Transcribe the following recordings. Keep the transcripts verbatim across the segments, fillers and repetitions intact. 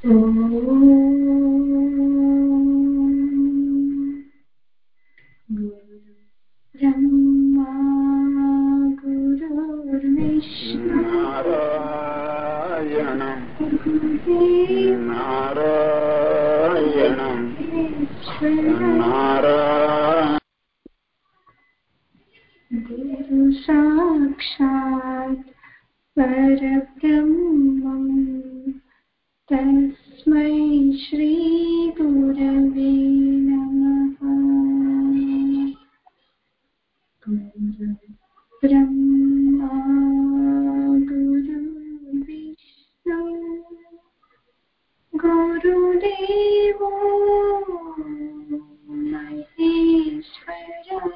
ब्रह्मा गुरुर्विष्णु नारायणं नारायणं नारायणं गुरु साक्षात् परब्रह्मं तस्मै श्री गुरवे नमः। ब्रह्मा गुरुर्विष्णु गुरुदेवो महेश्वरः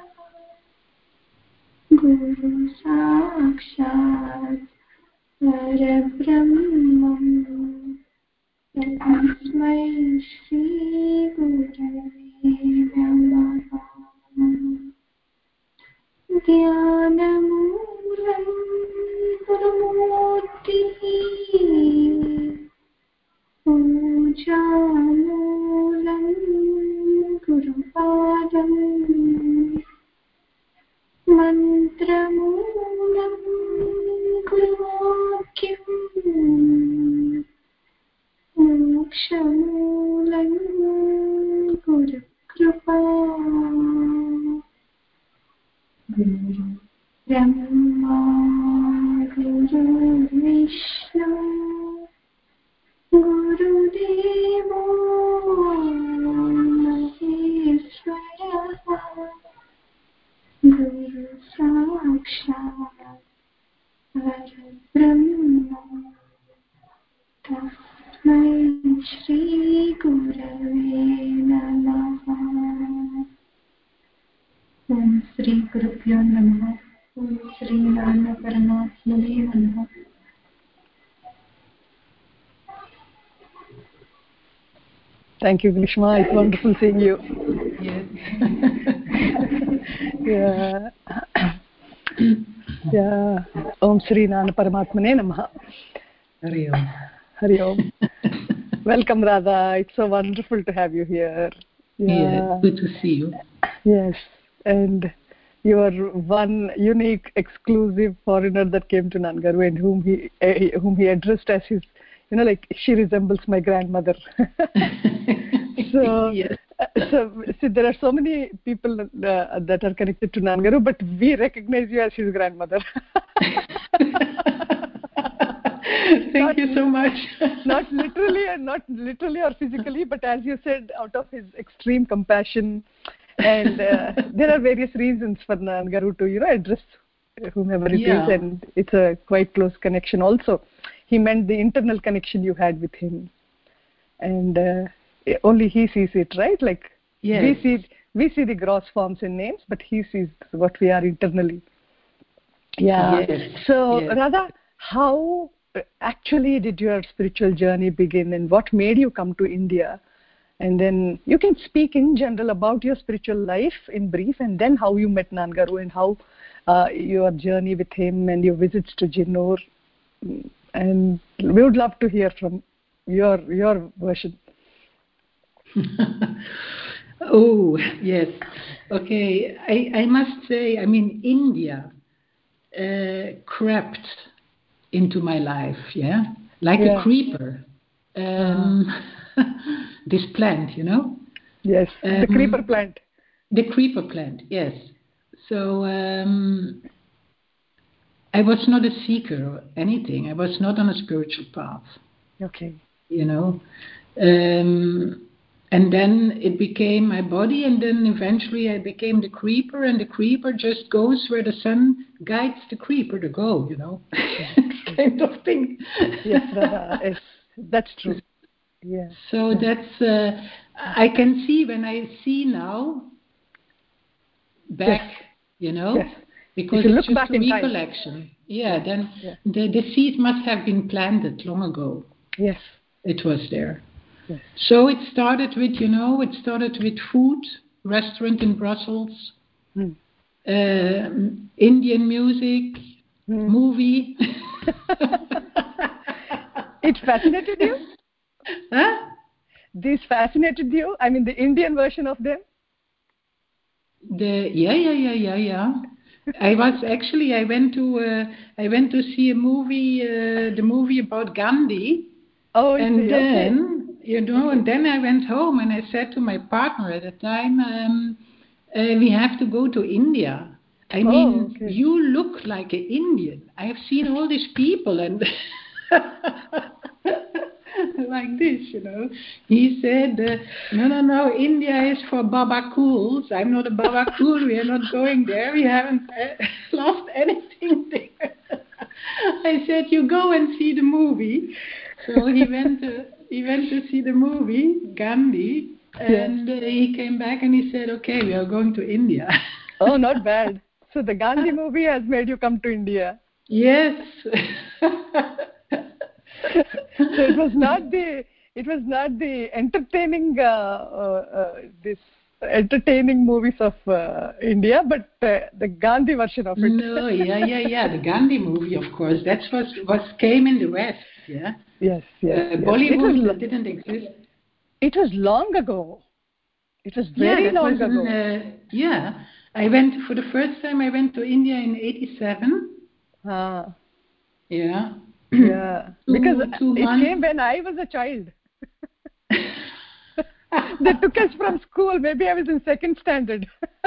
गुरु साक्षात् परब्रह्मं तस्मै श्री गुरवे नमः। ध्यानमूलं गुरुमूर्तिः पूजामूलं गुरुपादम् मन्त्रमूलं गुरुवाक्यम् मोक्षमूलं गुरुकृपा। गुरु ब्रह्मा गुरुर्विष्णु गुरुदेवो महेश्वरः गुरु साक्षात् परब्रह्म तस्मै श्री गुरवे नमः। ओम श्री गुरुभ्यो नमः। ओम श्री नारायण परमात्मने नमः। Thank you, Grishma. It's wonderful seeing you. Yes. Yeah. Yeah. Om Shri Nana Paramatmane Namaha. Hari Om. Hari Om. Welcome, Radha. It's so wonderful to have you here. Yeah. yeah, good to see you. Yes, and you are one unique, exclusive foreigner that came to Nangaru and whom he uh, whom he addressed as his, you know, like she resembles my grandmother. so, yes. uh, so, see, there are so many people uh, that are connected to Nangaru, but we recognize you as his grandmother. Thank not, you so much. not literally, and not literally or physically, but as you said, out of his extreme compassion. And uh, there are various reasons for Nangaru to, you know, address whomever it yeah. is, and it's a quite close connection also. He meant the internal connection you had with him, and uh, only he sees it, right? Like yes. we see, we see the gross forms and names, but he sees what we are internally. Yeah. Yes. So, yes. Radha, how actually did your spiritual journey begin, and what made you come to India? And then you can speak in general about your spiritual life in brief, and then how you met Nangaru and how uh, your journey with him and your visits to Jinnur. And we would love to hear from your your version. Oh, yes. Okay. I, I must say, I mean, India uh, crept into my life, yeah? Like yeah. a creeper. Um, this plant, you know? Yes, um, the creeper plant. The creeper plant, yes. So um, I was not a seeker or anything. I was not on a spiritual path. Okay. You know? Um, and then it became my body, and then eventually I became the creeper, and the creeper just goes where the sun guides the creeper to go, you know? kind of thing. Yes, Radha, yes, that's true. Yeah. So yeah. that's, uh, I can see when I see now back, yes. you know, yes. because it's just back a recollection. Time. Yeah, yeah. then yeah. The, the seed must have been planted long ago. Yes. It was there. Yes. So it started with, you know, it started with food, restaurant in Brussels, mm. uh, Indian music, mm. movie. It fascinated you? Huh? these fascinated you? I mean, the Indian version of them? The yeah yeah yeah yeah yeah. I was actually I went to uh, I went to see a movie uh, the movie about Gandhi. Oh, I And see. then, Okay. you know, Okay. and then I went home and I said to my partner at the time, um, uh, we have to go to India. I Oh, mean, okay. you look like an Indian. I've seen all these people and like this, you know. He said, uh, no, no, no, India is for Baba Cools. I'm not a Baba Cool. We are not going there. We haven't uh, lost anything there. I said, you go and see the movie. So he went to, he went to see the movie, Gandhi, and uh, he came back and he said, okay, we are going to India. Oh, not bad. So the Gandhi movie has made you come to India. Yes. So it was not the it was not the entertaining uh, uh, uh, this entertaining movies of uh, India, but uh, the Gandhi version of it. No, yeah, yeah, yeah. The Gandhi movie, of course. That's what what came in the West. Yeah. Yes, yes. Uh, yes. Bollywood It was, didn't exist. It was long ago. It was Yeah, very that long was in, ago. uh, yeah. I went for the first time. I went to India in eighty-seven. Ah, Yeah. yeah. two, Because two it months. came when I was a child. They took us from school. Maybe I was in second standard.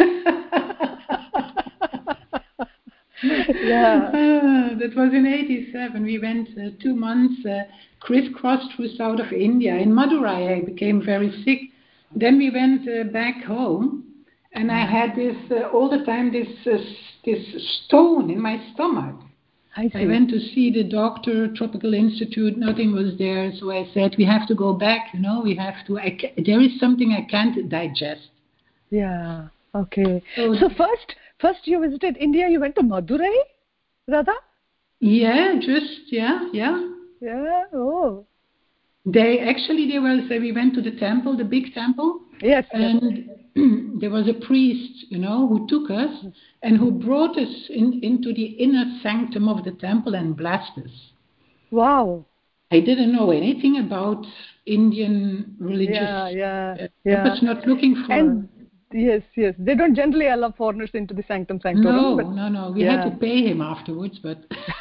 Yeah. Uh, that was in eighty-seven. We went uh, two months uh, crisscrossed through south of India. In Madurai, I became very sick. Then we went uh, back home, and I had this uh, all the time this uh, this stone in my stomach. I see. I went to see the doctor, Tropical Institute. Nothing was there, so I said we have to go back. You know, we have to. I ca- there is something I can't digest. Yeah. Okay. So, So first, first you visited India. You went to Madurai, Radha? yeah, just yeah, yeah. Yeah. Oh. They actually there was uh, we went to the temple, the big temple, Yes. and there was a priest, you know, who took us and who brought us in, into the inner sanctum of the temple and blessed us. Wow. I didn't know anything about Indian religious. Yeah. Yeah. Uh, I Yeah. was not looking for. And yes, yes. They don't generally allow foreigners into the sanctum sanctorum. No, but no, no. We yeah. had to pay him afterwards, but.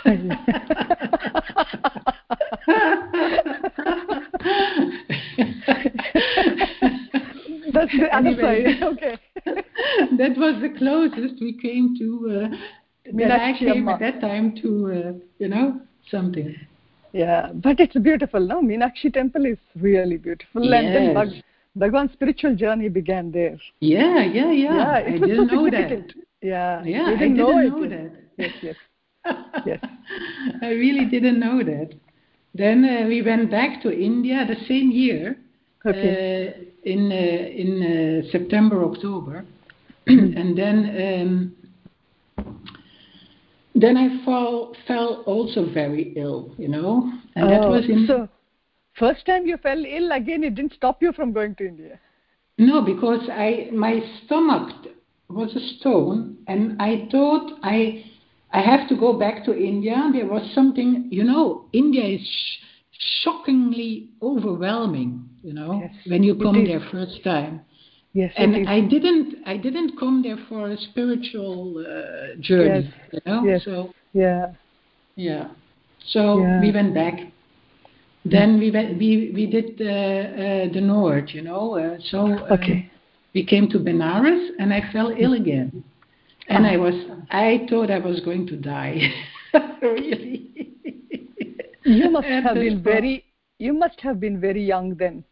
That's the other Anyway, side. Okay. That was the closest we came to. Uh, that I Meenakshi came Amma. at that time to, uh, you know, something. Yeah, but it's beautiful, no? Meenakshi temple is really beautiful. Yes. And then Bhag- Bhagwan's spiritual journey began there. Yeah, yeah, yeah. Yeah, it I was didn't so know significant. that. Yeah, Yeah, you I didn't didn't know, know it. that. Yes, yes, yes. I really didn't know that. Then uh, we went back to India the same year, Okay. uh, in uh, in uh, September, October, and then um, then I fall, fell also very ill, you know, and that Oh, was in. so first time you fell ill again, it didn't stop you from going to India. No, because I my stomach was a stone, and I thought I I have to go back to India. There was something, you know, India is sh- shockingly overwhelming, you know, Yes, when you it come is. there first time. Yes, And it is. I didn't I didn't come there for a spiritual uh, journey, Yes, you know. yes, So yeah, yeah, so yeah. we went back. Then we went, we we did the uh, the north, you know. Uh, so um, Okay. we came to Benares, and I fell ill again, and I was I thought I was going to die, really. You must At have the been spot. very. You must have been very young then.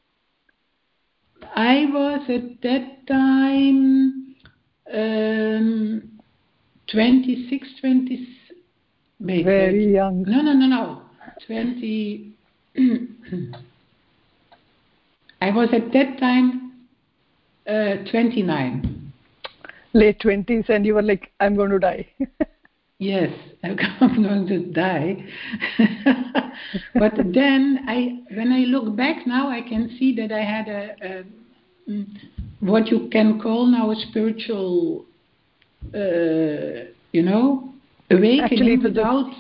I was at that time um, twenty-six, twenty. Wait, Very wait. young. No, no, no, no. twenty. I was at that time uh, twenty-nine. Late twenties, and you were like, I'm going to die. Yes, I'm going to die. But then, I, when I look back now, I can see that I had a, a mm, what you can call now a spiritual, uh, you know, awakening. Actually, it was without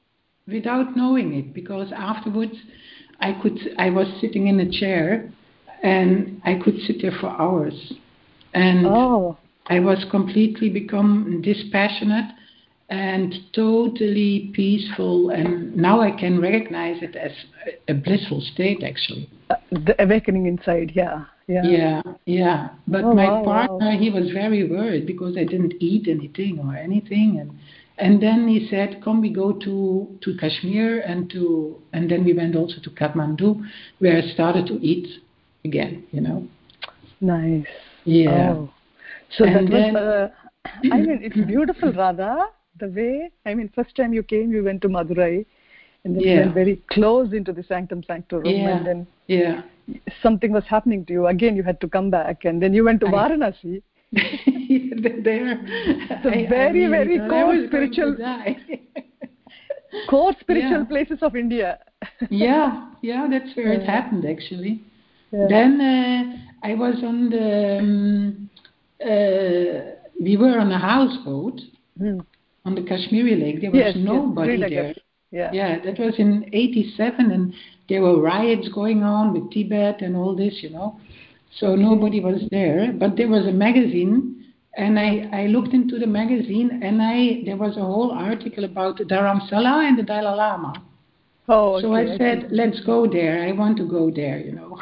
without knowing it, because afterwards, I could I was sitting in a chair. and I could sit there for hours. And Oh. I was completely become dispassionate and totally peaceful, and now I can recognize it as a blissful state, actually. Uh, the awakening inside, yeah. Yeah, yeah, yeah. But oh, my wow, partner, wow. he was very worried because I didn't eat anything or anything, and and then he said, "Come, we go to to Kashmir and to and then we went also to Kathmandu, where I started to eat again." You know. Nice. Yeah. Oh. So and that then, was, uh, I mean, it's beautiful, Radha, the way, I mean, first time you came, you went to Madurai, and then yeah. you went very close into the Sanctum Sanctorum, Yeah. and then Yeah. something was happening to you. Again, you had to come back, and then you went to I- Varanasi. there, The I, very, I really very thought core I was spiritual- going to die. Core spiritual Yeah. places of India. yeah, yeah, that's where it Yeah. happened, actually. Yeah. Then uh, I was on the, um, uh, we were on a houseboat Hmm. on the Kashmiri Lake. There was Yes, yes, nobody Srinagar. there. Yeah. Yeah, that was in eighty-seven, and there were riots going on with Tibet and all this, you know. So nobody was there, but there was a magazine, and I, I looked into the magazine, and I there was a whole article about Dharamsala and the Dalai Lama. Oh, So okay, I I said, see. let's go there. I want to go there, you know.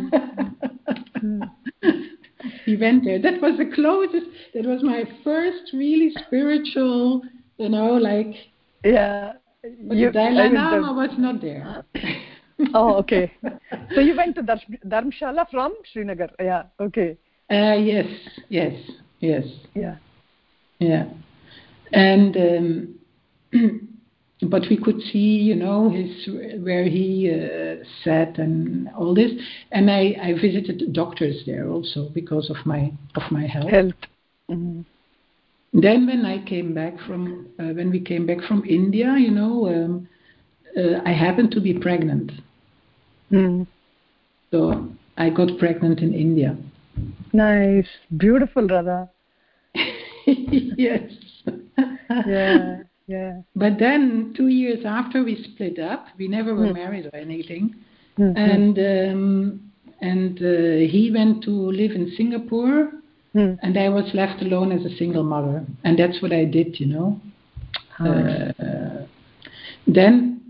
We went there. That was the closest. That was my first really spiritual, you know, like. Yeah. But You, the Dalai I mean, Lama the, was not there. oh, okay. So you went to Dhar- Dharamshala from Srinagar. Yeah, okay. Uh, yes, yes, yes, Yeah. yeah. And um, but we could see, you know, his where he uh, sat and all this. And I, I visited doctors there also because of my of my health. Health. Mm. Then when I came back from uh, when we came back from India, you know, um, uh, I happened to be pregnant. Mm. So I got pregnant in India. Nice. Beautiful, Radha. Yes. Yeah, yeah. But then two years after we split up, we never were Mm. married or anything, Mm. and um, and uh, he went to live in Singapore, Mm. and I was left alone as a single mother, and that's what I did, you know. Ah. Uh, then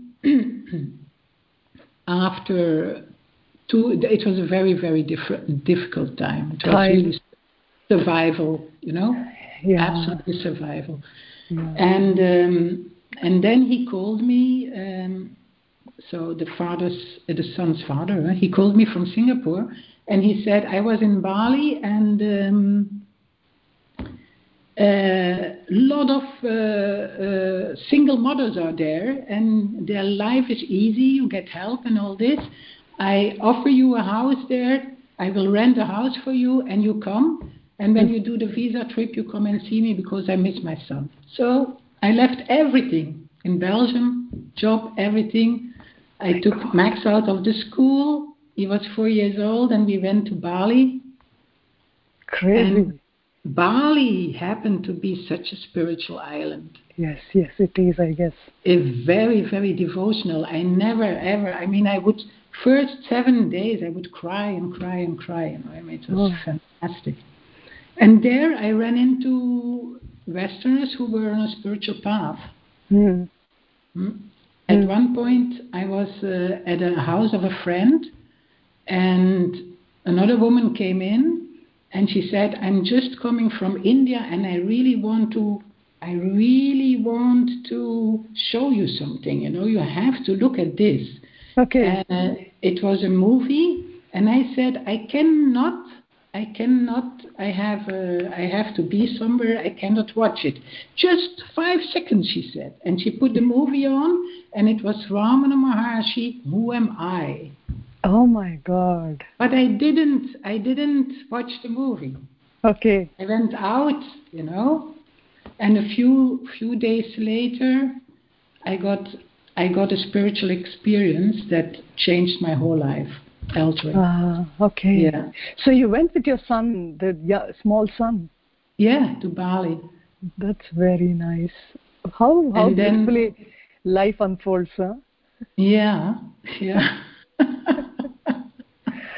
after two, it was a very very diff- difficult time. It was Time. really survival, you know, Yeah. absolutely survival. Yeah. And um, and then he called me. Um, so the father's, uh, the son's father, uh, he called me from Singapore, and he said I was in Bali, and um, a lot of uh, uh, single mothers are there, and their life is easy. You get help and all this. I offer you a house there. I will rent a house for you, and you come. And when you do the visa trip, you come and see me because I miss my son. So I left everything in Belgium, job, everything. I took Max out of the school. He was four years old, and we went to Bali. Crazy. And Bali happened to be such a spiritual island. Yes, yes, it is, I guess. A very, very devotional. I never, ever, I mean, I would, first seven days, I would cry and cry and cry. You know, I mean, it was Oh. fantastic. And there I ran into Westerners who were on a spiritual path. Mm. Hmm? At Mm. one point, I was uh, at a house of a friend, and another woman came in, and she said, I'm just coming from India, and I really want to, I really want to show you something. You know, you have to look at this. Okay. Uh, it was a movie, and I said, I cannot, I cannot, I have, uh, I have to be somewhere, I cannot watch it. Just five seconds, she said. And she put the movie on, and it was Ramana Maharshi, Who Am I? Oh my God. But I didn't, I didn't watch the movie. Okay. I went out, you know, and a few, few days later, I got, I got a spiritual experience that changed my whole life. Altering. Ah, okay. Yeah. So you went with your son, the yeah, small son. Yeah, to Bali. That's very nice. How how And then- beautifully life unfolds, huh? Yeah, yeah.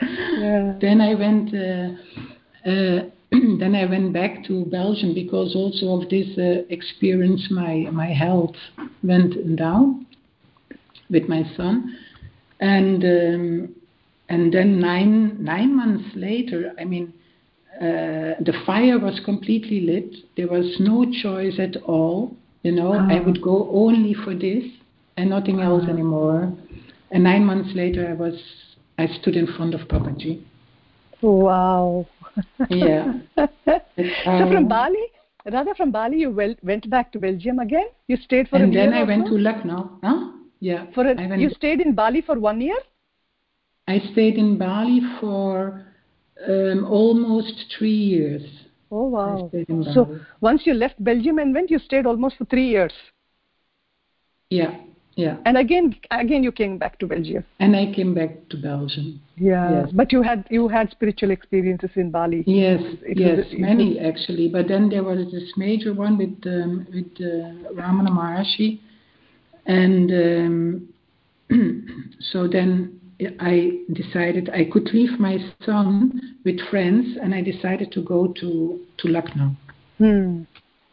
Yeah. Then I went. Uh, uh, then I went back to Belgium because also of this uh, experience, my my health went down with my son, and um, and then nine nine months later, I mean, uh, the fire was completely lit. There was no choice at all. You know, Ah. I would go only for this and nothing else Ah. anymore. And nine months later, I was I stood in front of Papaji. Wow. Yeah. So from Bali, rather from Bali, you wel- went back to Belgium again? You stayed for and a year then I or went so? to Lucknow. Huh? Yeah. For a, I went, you stayed in Bali for one year? I stayed in Bali for um, almost three years. Oh, I wow. stayed in Bali. So once you left Belgium and went, you stayed almost for three years. Yeah, yeah. And again, again you came back to Belgium. And I came back to Belgium. Yeah, Yes. but you had you had spiritual experiences in Bali. Yes, It yes, was, it many was, actually. But then there was this major one with um, with uh, Ramana Maharshi, and um, so then I decided I could leave my son with friends, and I decided to go to to Lucknow. Hmm.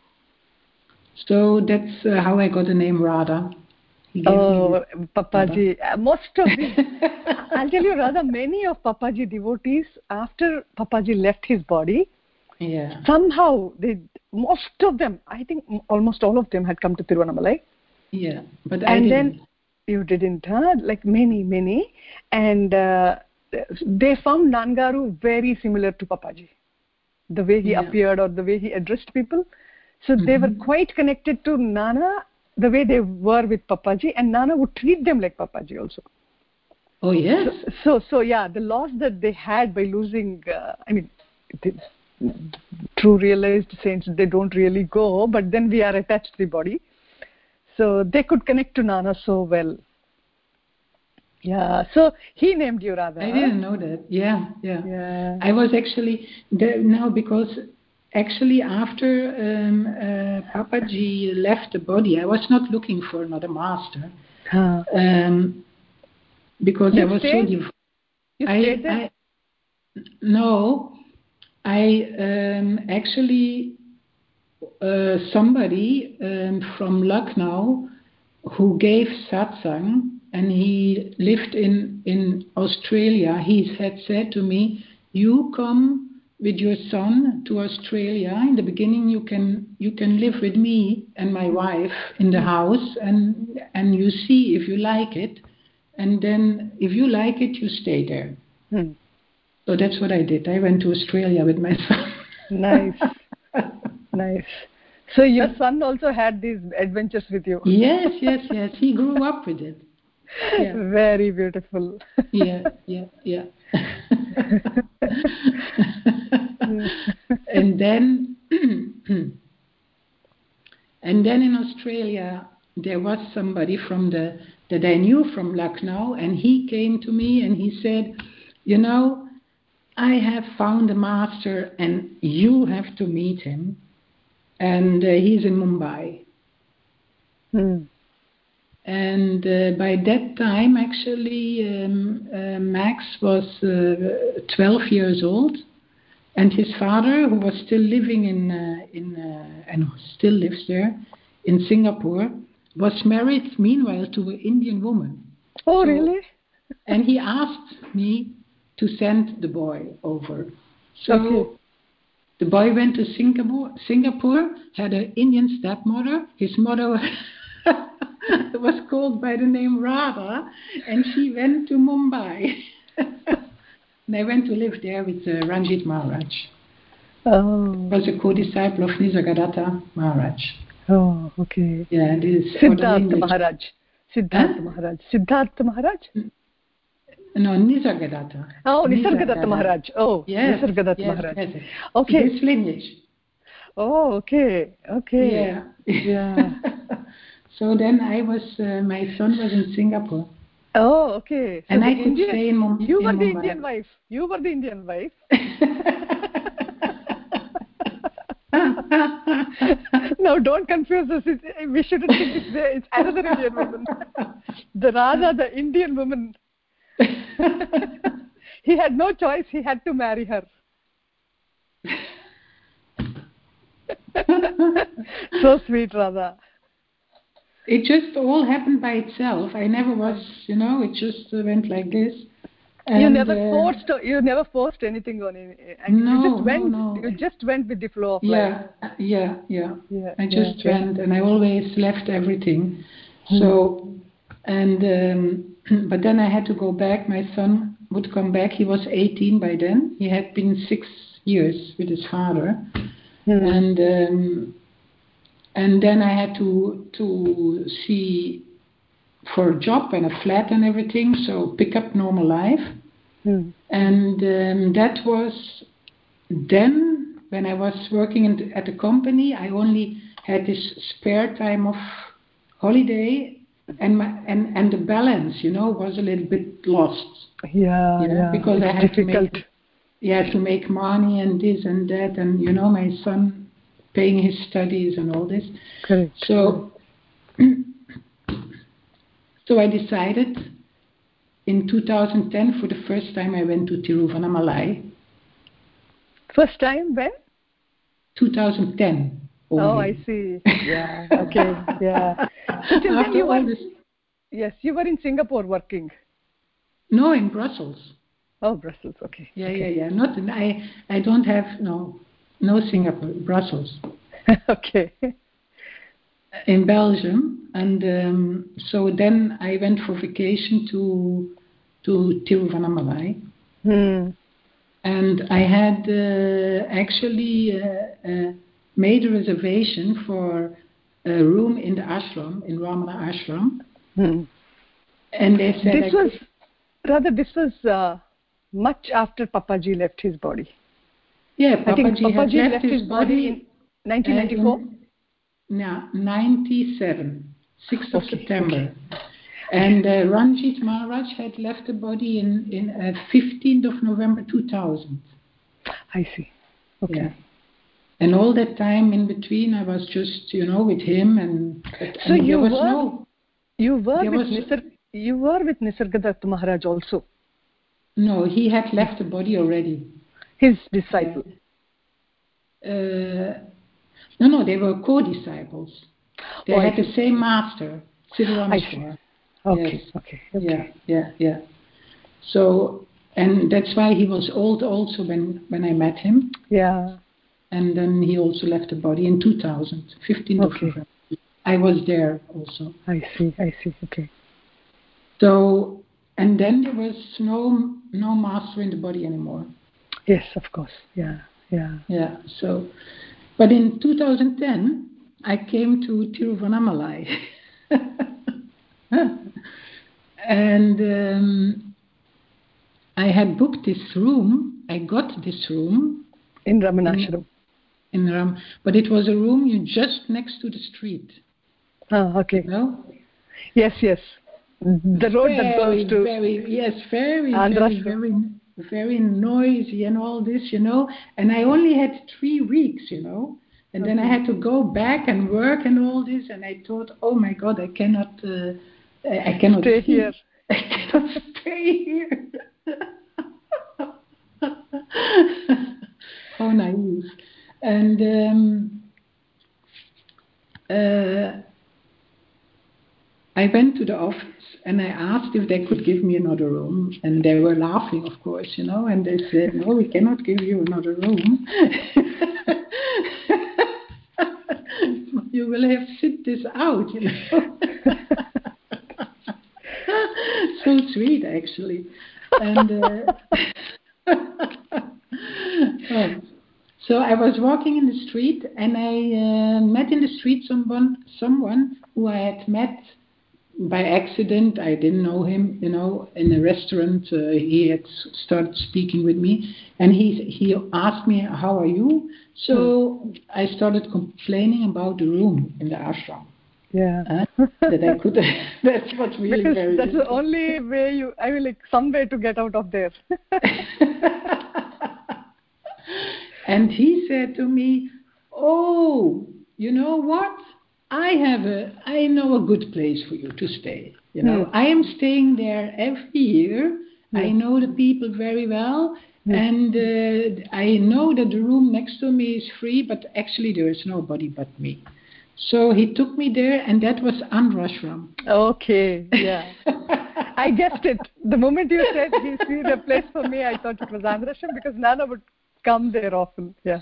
So that's uh, how I got the name Radha. He gave Oh, me this Papaji. Uh, Most of the, I'll tell you, rather, many of Papaji devotees, after Papaji left his body, yeah. somehow, they, most of them, I think almost all of them had come to Tiruvannamalai. Yeah, but I And didn't. then you didn't, huh? Like many, many. And uh, they found Nangaru very similar to Papaji, the way he Yeah. appeared or the way he addressed people. So they Mhm. were quite connected to Nana, the way they were with Papaji, and Nana would treat them like Papaji also. Oh yes. So, so, so yeah, the loss that they had by losing, uh, I mean, the, true realized saints, they don't really go, but then we are attached to the body. So they could connect to Nana so well. Yeah, so he named you Radha. I didn't know that. Yeah, yeah. Yeah. I was actually there now because actually after um, uh, Papaji left the body, I was not looking for another master Huh. um, because You I was stayed? so dev- You I, stayed there? I no, I um, actually uh, somebody um, from Lucknow who gave satsang, and he lived in, in Australia. He had said to me, you come with your son to Australia. In the beginning, you can you can live with me and my wife in the house, and and you see if you like it, and then if you like it, you stay there. Hmm. So that's what I did. I went to Australia with my son. Nice. Nice. So your son also had these adventures with you. Yes, yes, yes. He grew up with it. Yeah. Very beautiful. Yeah, yeah, yeah. and then, and then in Australia, there was somebody from the that I knew from Lucknow, and he came to me and he said, you know, I have found a master, and you have to meet him, and uh, he's in Mumbai. Hmm. And uh, by that time, actually, um, uh, Max was uh, twelve years old, and his father, who was still living in uh, in uh, and still lives there in Singapore, was married meanwhile to an Indian woman. Oh, So- really? And he asked me to send the boy over. So Okay. the boy went to Singapore, Singapore, had an Indian stepmother. His mother was called by the name Radha, and she went to Mumbai. And I went to live there with uh, Ranjit Maharaj. Oh. Was a co-disciple of Nisargadatta Maharaj. Oh, okay. Yeah, this is for the Siddhartha lineage. Maharaj. Siddhartha Huh? Maharaj. Siddhartha Maharaj? No, Nisargadatta. Oh, Nisargadatta Maharaj. Oh, Yes, Nisargadatta yes, Maharaj. yes, yes. Okay. His lineage. Oh, okay. Okay. Yeah. Yeah. So then I was, uh, my son was in Singapore. Oh, okay. So And the I could Indian, stay in Mum- You in were the Mumbai. Indian wife. You were the Indian wife. No, don't confuse us. It's, we shouldn't think it's there. It's another Indian woman. The Radha, the Indian woman. he had no choice. He had to marry her. So sweet, Radha. It just all happened by itself. I never was, you know, it just uh, went like this. And, you never uh, forced. You never forced anything on him. And no, you just went. no, no. You just went with the flow of yeah, life. uh, yeah, yeah, Yeah. I just yeah, went, and I always left everything. Hmm. So, and um, but then I had to go back. My son would come back. He was eighteen by then. He had been six years with his father, Hmm. and um, and then I had to to see for a job and a flat and everything. So pick up normal life, Hmm. and um, that was then when I was working in the, at the company. I only had this spare time of holiday. And, my, and and the balance, you know, was a little bit lost. Yeah, You know, yeah. because I had difficult. to make, yeah, to make money and this and that, and you know, my son paying his studies and all this. Correct. So, so I decided in two thousand ten, for the first time, I went to Tiruvannamalai. First time when? two thousand ten. Only. Oh, I see. Yeah. Okay. Yeah. So till then you were. This... Yes, you were in Singapore working. No, in Brussels. Oh, Brussels. Okay. Yeah, okay. yeah, yeah. Not in, I. I don't have no, no Singapore. Brussels. Okay. In Belgium, and um, so then I went for vacation to to Tiruvannamalai. Hmm. And I had uh, actually uh, uh, made a reservation for a room in the ashram, in Ramana ashram. Hmm. And they said this I was could... rather this was uh, much after Papaji left his body. Yeah, I think Papaji had Papaji left, left his, his body, body in nineteen ninety-four. Uh, in, yeah, ninety-seven, sixth of Okay, September. Okay. And uh, Ranjit Maharaj had left the body in in uh, fifteenth of November two thousand. I see. Okay. Yeah. And all that time in between, I was just, you know, with him, and, but, so and you there was were no. you were there with was, Nisar, you were with Nisargadatta Maharaj also. No, he had left the body already. His disciple. Yeah. Uh, no, no, they were co-disciples. They oh, had the same master, Siddharameswara. Okay, yes. okay, okay. Yeah, yeah, yeah. So, and that's why he was old also when, when I met him. Yeah. And then he also left the body in two thousand, fifteenth okay. of November. I was there also. I see, I see, okay. So, and then there was no no master in the body anymore. Yes, of course, yeah, yeah. Yeah, so, but in two thousand ten, I came to Tiruvannamalai. And um, I had booked this room. I got this room. In Ramanashram. In, in Ram, but it was a room you just next to the street. Ah, okay. You know? Yes, yes. The road very, that goes to very, yes, very, Andhra. very, very, very noisy and all this, you know. And I only had three weeks, you know. And okay. then I had to go back and work and all this. And I thought, oh my God, I cannot, uh, I cannot stay see. here. I cannot stay here. How naive. And um, uh, I went to the office and I asked if they could give me another room. And they were laughing, of course, you know, and they said, no, we cannot give you another room. You will have to sit this out, you know. So sweet, actually. And uh, oh. So I was walking in the street and I uh, met in the street someone, someone who I had met by accident. I didn't know him, you know, in a restaurant. Uh, he had started speaking with me, and he he asked me, "How are you?" So hmm. I started complaining about the room in the ashram. Yeah, uh, that I could. That's what really because very. That's the only way you. I mean, like some way to get out of there. And he said to me, "Oh, you know what? I have a, I know a good place for you to stay. You know, hmm. I am staying there every year, I know the people very well, Hmm. and uh, I know that the room next to me is free, but actually there is nobody but me. So he took me there, and that was Andrashram. Okay, yeah. I guessed it. The moment you said he see the place for me, I thought it was Andrashram because Nana would come there often. Yeah.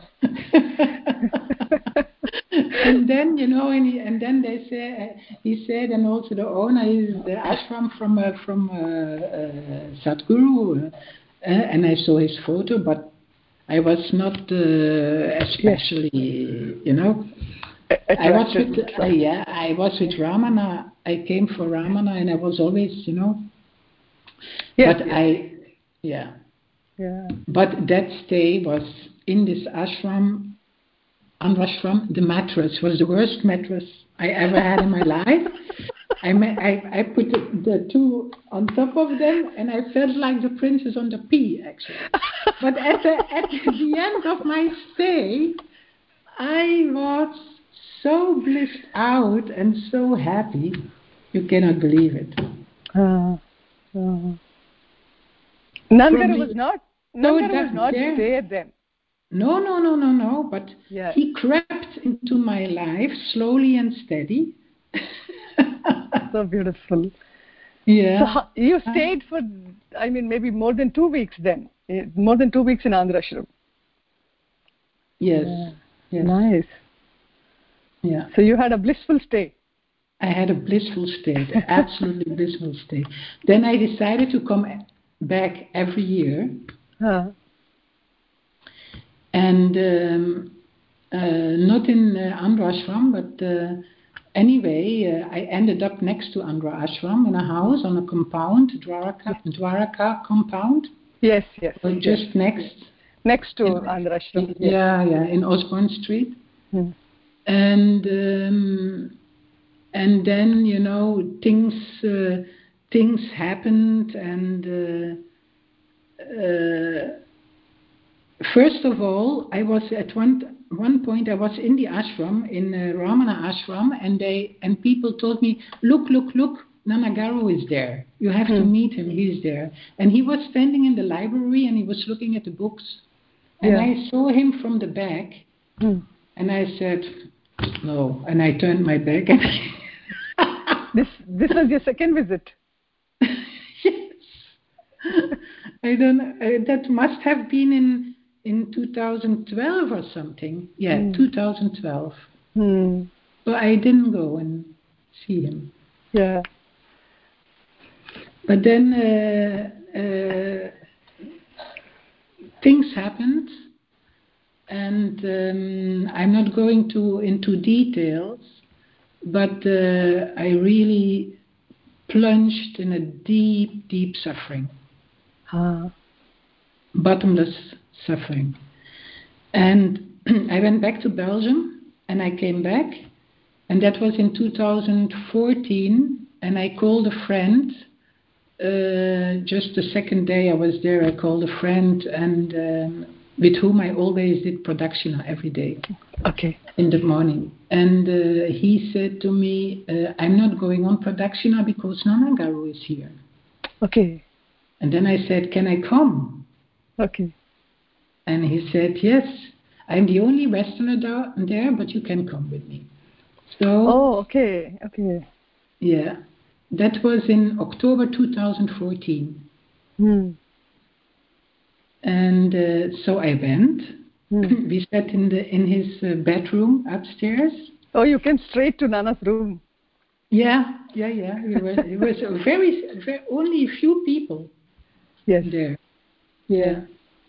And then, you know, and, he, and then they say, he said, and also the owner is the ashram from uh, from uh, uh, Sadhguru, uh, and I saw his photo, but I was not uh, especially, you know. I was with, uh, yeah, I was with Ramana. I came for Ramana, and I was always, you know. Yes, but yes. I, yeah. Yeah. But that stay was in this ashram, Andrashram. The mattress was the worst mattress I ever had in my life. I, I I put the, the two on top of them, and I felt like the princess on the pea, actually. But at the at the end of my stay, I was so blissed out and so happy, you cannot believe it. Uh, uh. Nangara was not. Nangara that was not there- there then. No, no, no, no, no. But Yeah. he crept into my life slowly and steady. So beautiful. Yeah. So how, you stayed for, I mean, maybe more than two weeks then. Eh, More than two weeks in Andhra Ashram. Yes. Yeah. Yes. Nice. Yeah. So you had a blissful stay. I had a blissful state, absolutely blissful state. Then I decided to come back every year, Huh. and um, uh, not in uh, Andhra Ashram, but uh, anyway, uh, I ended up next to Andhra Ashram in a house on a compound, Dwaraka, Dwaraka compound, Yes, yes. or just yes. next. Next to In- Andhra Ashram. Yes. Yeah, yeah, in Osborne Street. Hmm. And um, and then, you know, things uh, things happened, and uh, uh, first of all, I was at one one point I was in the ashram, in uh, Ramana ashram, and they and people told me, look, look, look, Nanagaru is there. You have to Hmm. meet him. He's there. And he was standing in the library, and he was looking at the books, and Yeah. I saw him from the back, Hmm. and I said, no, and I turned my back. And This this was your second visit. Yes. I don't know. Uh, that must have been in in two thousand twelve or something. Yeah, Mm. two thousand twelve. Hmm. So I didn't go and see him. Yeah. But then uh, uh, things happened, and um, I'm not going to into details, but uh, I really plunged in a deep, deep suffering. Ah. Bottomless suffering. And I went back to Belgium, and I came back, and that was in two thousand fourteen, and I called a friend. Uh, just the second day I was there, I called a friend, and um, with whom I always did pradakshina every day Okay. in the morning. And uh, he said to me, uh, I'm not going on pradakshina because Nanagaru is here. Okay. And then I said, can I come? Okay. And he said, yes, I'm the only Westerner da- there, but you can come with me. So, Oh, okay. Okay. yeah, that was in October two thousand fourteen. Hmm. And uh, so I went. Hmm. We sat in the in his uh, bedroom upstairs. Oh, you came straight to Nana's room. Yeah, yeah, yeah. It was, it was a very, very only a few people Yes. there. Yeah.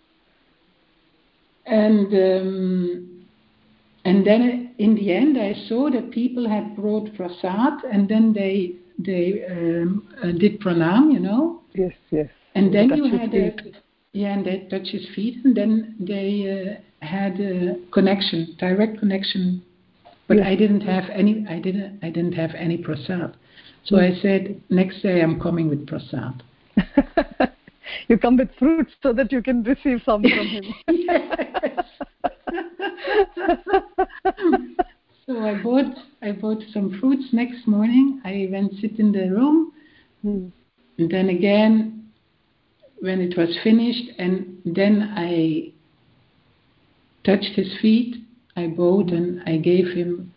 And um, and then in the end, I saw that people had brought prasad, and then they they um, uh, did pranam, you know. Yes. Yes. And then you Touch his had a, feet. yeah, and they touch his feet, and then they uh, had a connection, direct connection. But Yes. I didn't have any. I didn't. I didn't have any prasad. So Mm. I said, next day I'm coming with prasad. You come with fruits so that you can receive some from him. Yes. So I bought. I bought some fruits. Next morning, I went sit in the room. Hmm. And then again, when it was finished, and then I touched his feet, I bowed and I gave him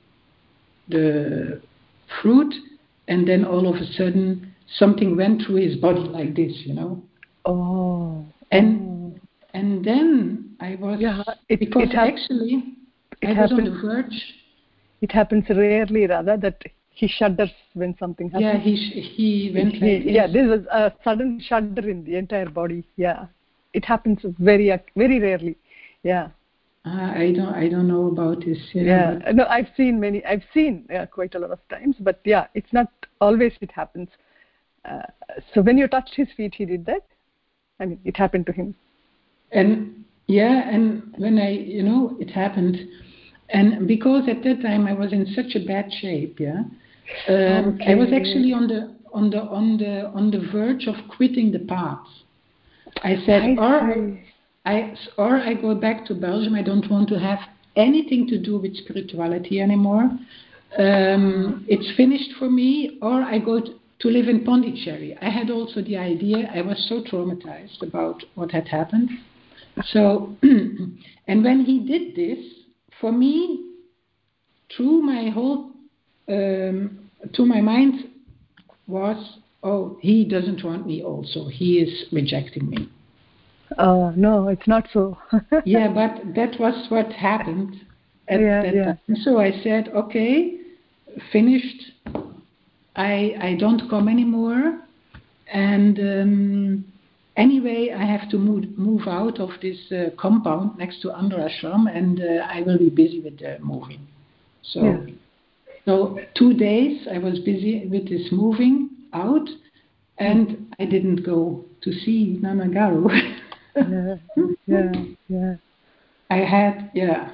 the fruit, and then all of a sudden something went through his body like this, you know. Oh. And and then I was, yeah, it, because it hap- actually it I was on happens, the verge. It happens rarely, rather, that he shudders when something happens. Yeah, he sh- he went he, like this. Yeah, there was a sudden shudder in the entire body. Yeah, it happens very very rarely. Yeah. Uh, I don't I don't know about this. Yeah, yeah. But No, I've seen many. I've seen uh, quite a lot of times, but yeah, it's not always it happens. Uh, so when you touched his feet, he did that. I mean, it happened to him. And yeah, and when I, you know, it happened, and because at that time I was in such a bad shape, yeah, um, Okay. I was actually on the on the on the on the verge of quitting the path. I said, I or see. I, I or I go back to Belgium. I don't want to have anything to do with spirituality anymore. Um, it's finished for me. Or I go to, to live in Pondicherry. I had also the idea. I was so traumatized about what had happened. So, and when he did this, for me, through my whole, um, to my mind was, oh, he doesn't want me also. He is rejecting me. Oh, no, it's not so. Yeah, but that was what happened at yeah, that yeah. time. So I said, okay, finished. I I don't come anymore. And um, anyway, I have to move, move out of this uh, compound next to Andhra Ashram, and uh, I will be busy with the moving. So, Yeah. so two days I was busy with this moving out, and I didn't go to see Nana Garo. yeah, yeah, yeah. I had, yeah.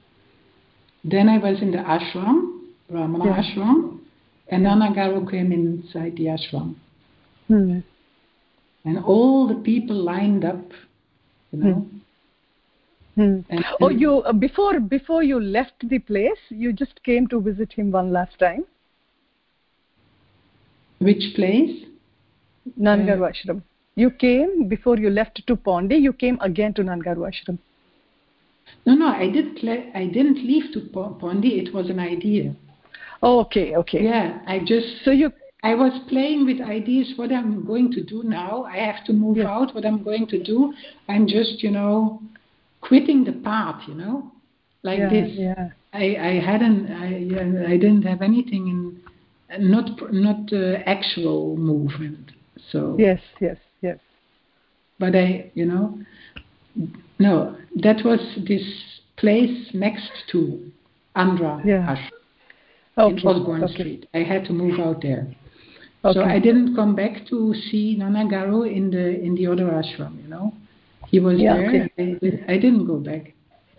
Then I was in the ashram, Ramana Yeah. ashram, and Nana Garo came inside the ashram. Hmm. And all the people lined up, you know. Hmm. And, Oh, and you uh, before before you left the place, you just came to visit him one last time. which place? Nangaru Uh, Ashram. You came before you left to Pondi. You came again to Nangaru Ashram. No, no, I didn't. Le- I didn't leave to Po- Pondi. It was an idea. Oh, okay, okay. Yeah, I just. So you. I was playing with ideas. What I'm going to do now? I have to move Yeah. out. What I'm going to do? I'm just, you know, quitting the path. You know, like Yeah, this. yeah. I, I hadn't. I, yeah, I didn't have anything in, not not uh, actual movement. So. Yes, yes, yes. But I, you know, no, that was this place next to Andhra Yeah. Ashram Okay. in Osborne okay. Street. I had to move out there. Okay. So I didn't come back to see Nana Garo in the in the other ashram, you know. He was Yeah, there. okay. And I, did, I didn't go back.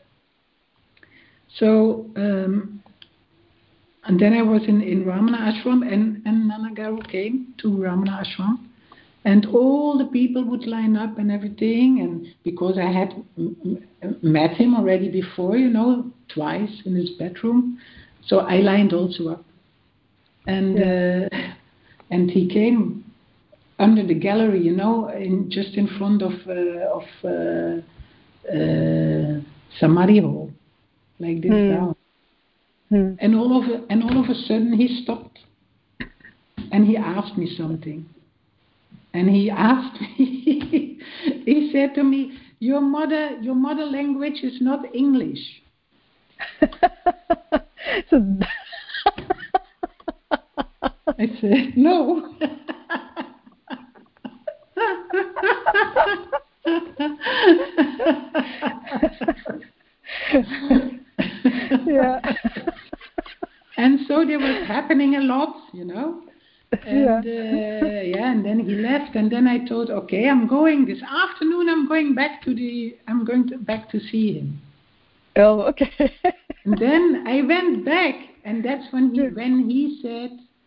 So um, and then I was in, in Ramana Ashram, and, and Nana Garo came to Ramana Ashram. And all the people would line up and everything, and because I had m- m- met him already before, you know, twice in his bedroom, so I lined also up. And Yeah. uh, and he came under the gallery, you know, in just in front of uh, of uh, uh, Samadhi Hall, like this Hmm. down. Hmm. And all of a, and all of a sudden he stopped, and he asked me something. And he asked me, he said to me, your mother, your mother language is not English. so I said, no. yeah. And so there was happening a lot, you know. And yeah. uh, yeah, and then he left, and then I thought, okay, I'm going this afternoon. I'm going back to the. I'm going to, back to see him. Oh, okay. And then I went back, and that's when he when he said,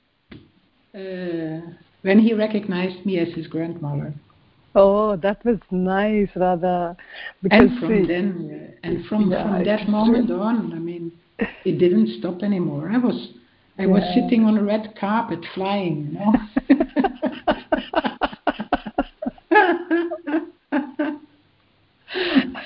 uh, when he recognized me as his grandmother. Oh, that was nice, Radha. Because And from see, then, uh, and from yeah, from that moment on, I mean, it didn't stop anymore. I was I was Yeah. sitting on a red carpet, flying, you know.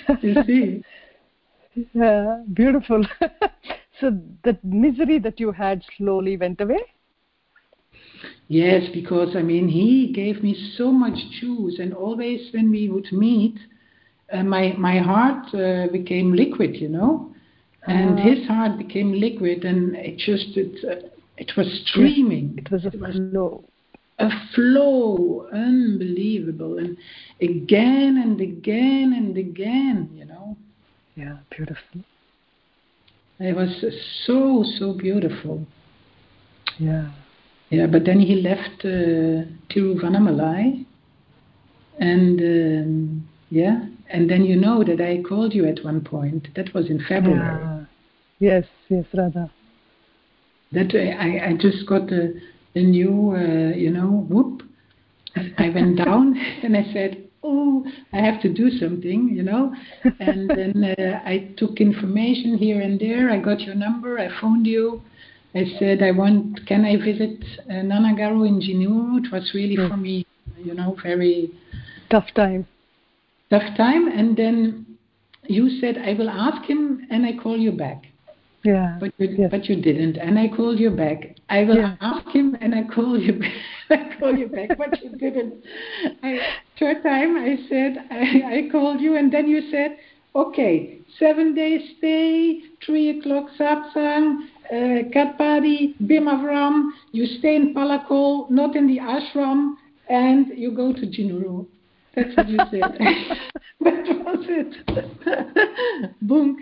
You see? Yeah, beautiful. So the misery that you had slowly went away? Yes, because I mean, he gave me so much juice, and always when we would meet, uh, my my heart uh, became liquid, you know, and Ah. his heart became liquid, and it just it uh, it was streaming. Yes, it was a flow. A flow, unbelievable, and again and again and again, you know. Yeah, beautiful. It was so so beautiful. Yeah. Yeah, but then he left uh, Tiruvannamalai, and um, yeah, and then you know that I called you at one point. That was in February. Yeah. Yes, yes, Radha. That I, I just got a, a new, uh, you know, whoop. I went down and I said, oh, I have to do something, you know. And then uh, I took information here and there. I got your number. I phoned you. I said, I want, can I visit uh, Nanagaru in Jinuru? It was really Yes. for me, you know, very Tough time. tough time. And then you said, I will ask him and I call you back. Yeah. But you, Yes. but you didn't, and I called you back. I will Yeah. ask him, and I call you back. I call you back, but you didn't. I, third time, I said I, I called you, and then you said, okay, seven days stay, three o'clock satsang, uh, Katpadi, Bimavram. You stay in Palakol, not in the ashram, and you go to Jinuru. That's what you said. That was it. Boom.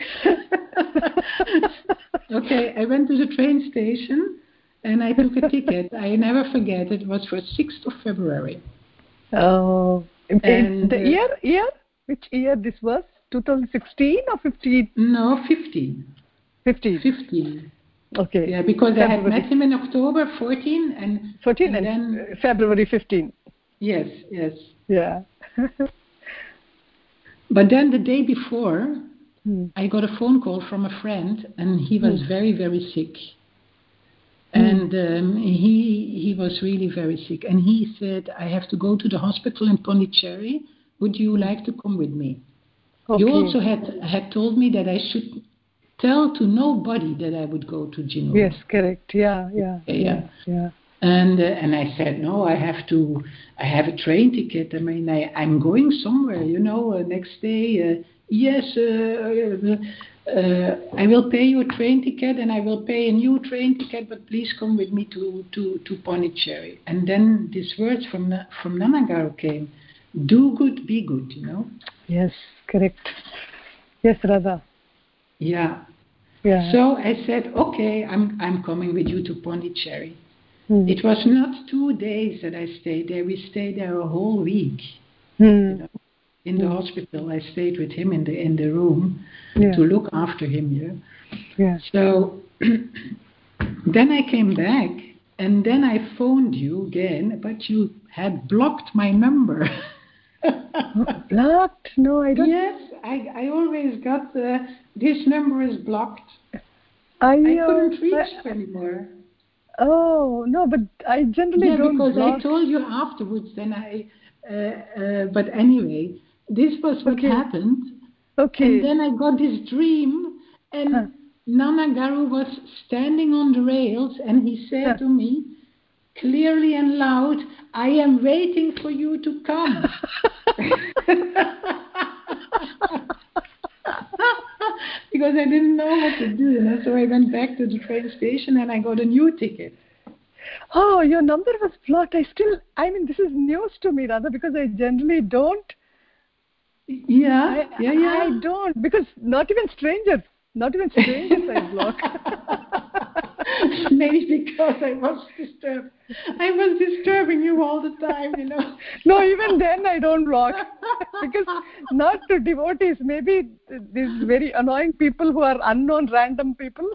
Okay, I went to the train station and I took a ticket. I never forget. It was for sixth of February. Oh, in- in And, the uh, year, year? Which year this was? twenty sixteen or fifteen? No, fifteen. fifteen. fifteen. Okay. Yeah, because I had February met him in October fourteen and, fourteen and and, then, uh, February fifteen. yes, yes. Yeah. But then the day before, Hmm. I got a phone call from a friend and he was Hmm. very, very sick. Hmm. And um, he he was really very sick. And he said, I have to go to the hospital in Pondicherry. Would you like to come with me? Okay. You also had had told me that I should tell to nobody that I would go to Jinuru. Yes, correct. Yeah, yeah, Yeah, yeah, yeah. yeah. And uh, and I said, no, I have to. I have a train ticket. I mean, I I'm going somewhere. You know, uh, next day. Uh, yes, uh, uh, uh, I will pay you a train ticket, and I will pay a new train ticket. But please come with me to to to Pondicherry. And then these words from Na- from Nanagaru came: do good, be good. You know. Yes, correct. Yes, Radha. Yeah. Yeah. So I said, okay, I'm I'm coming with you to Pondicherry. Hmm. It was not two days that I stayed there. We stayed there a whole week. Hmm. You know, in the Hmm. hospital, I stayed with him in the in the room Yeah. to look after him. Yeah. Yeah. So then I came back, and then I phoned you again, but you had blocked my number. Oh, blocked? No, I don't. Yes, I I always got uh, this number is blocked. I, I uh, couldn't reach I- you anymore. Oh, no, but I generally Yeah, don't because block. I told you afterwards. Then I, uh, uh, but anyway, this was what Okay. happened. Okay. And then I got this dream, and Huh. Nanagaru was standing on the rails, and he said Huh. to me, clearly and loud, I am waiting for you to come. Because I didn't know what to do, you know, so I went back to the train station and I got a new ticket. Oh, your number was blocked. I still, I mean, this is news to me, Radha, because I generally don't. Yeah, I, yeah, yeah. I don't, because not even strangers, not even strangers I block. Maybe because I was disturbed. I was disturbing you all the time, you know. No, even then I don't block. Because not to devotees, maybe these very annoying people who are unknown random people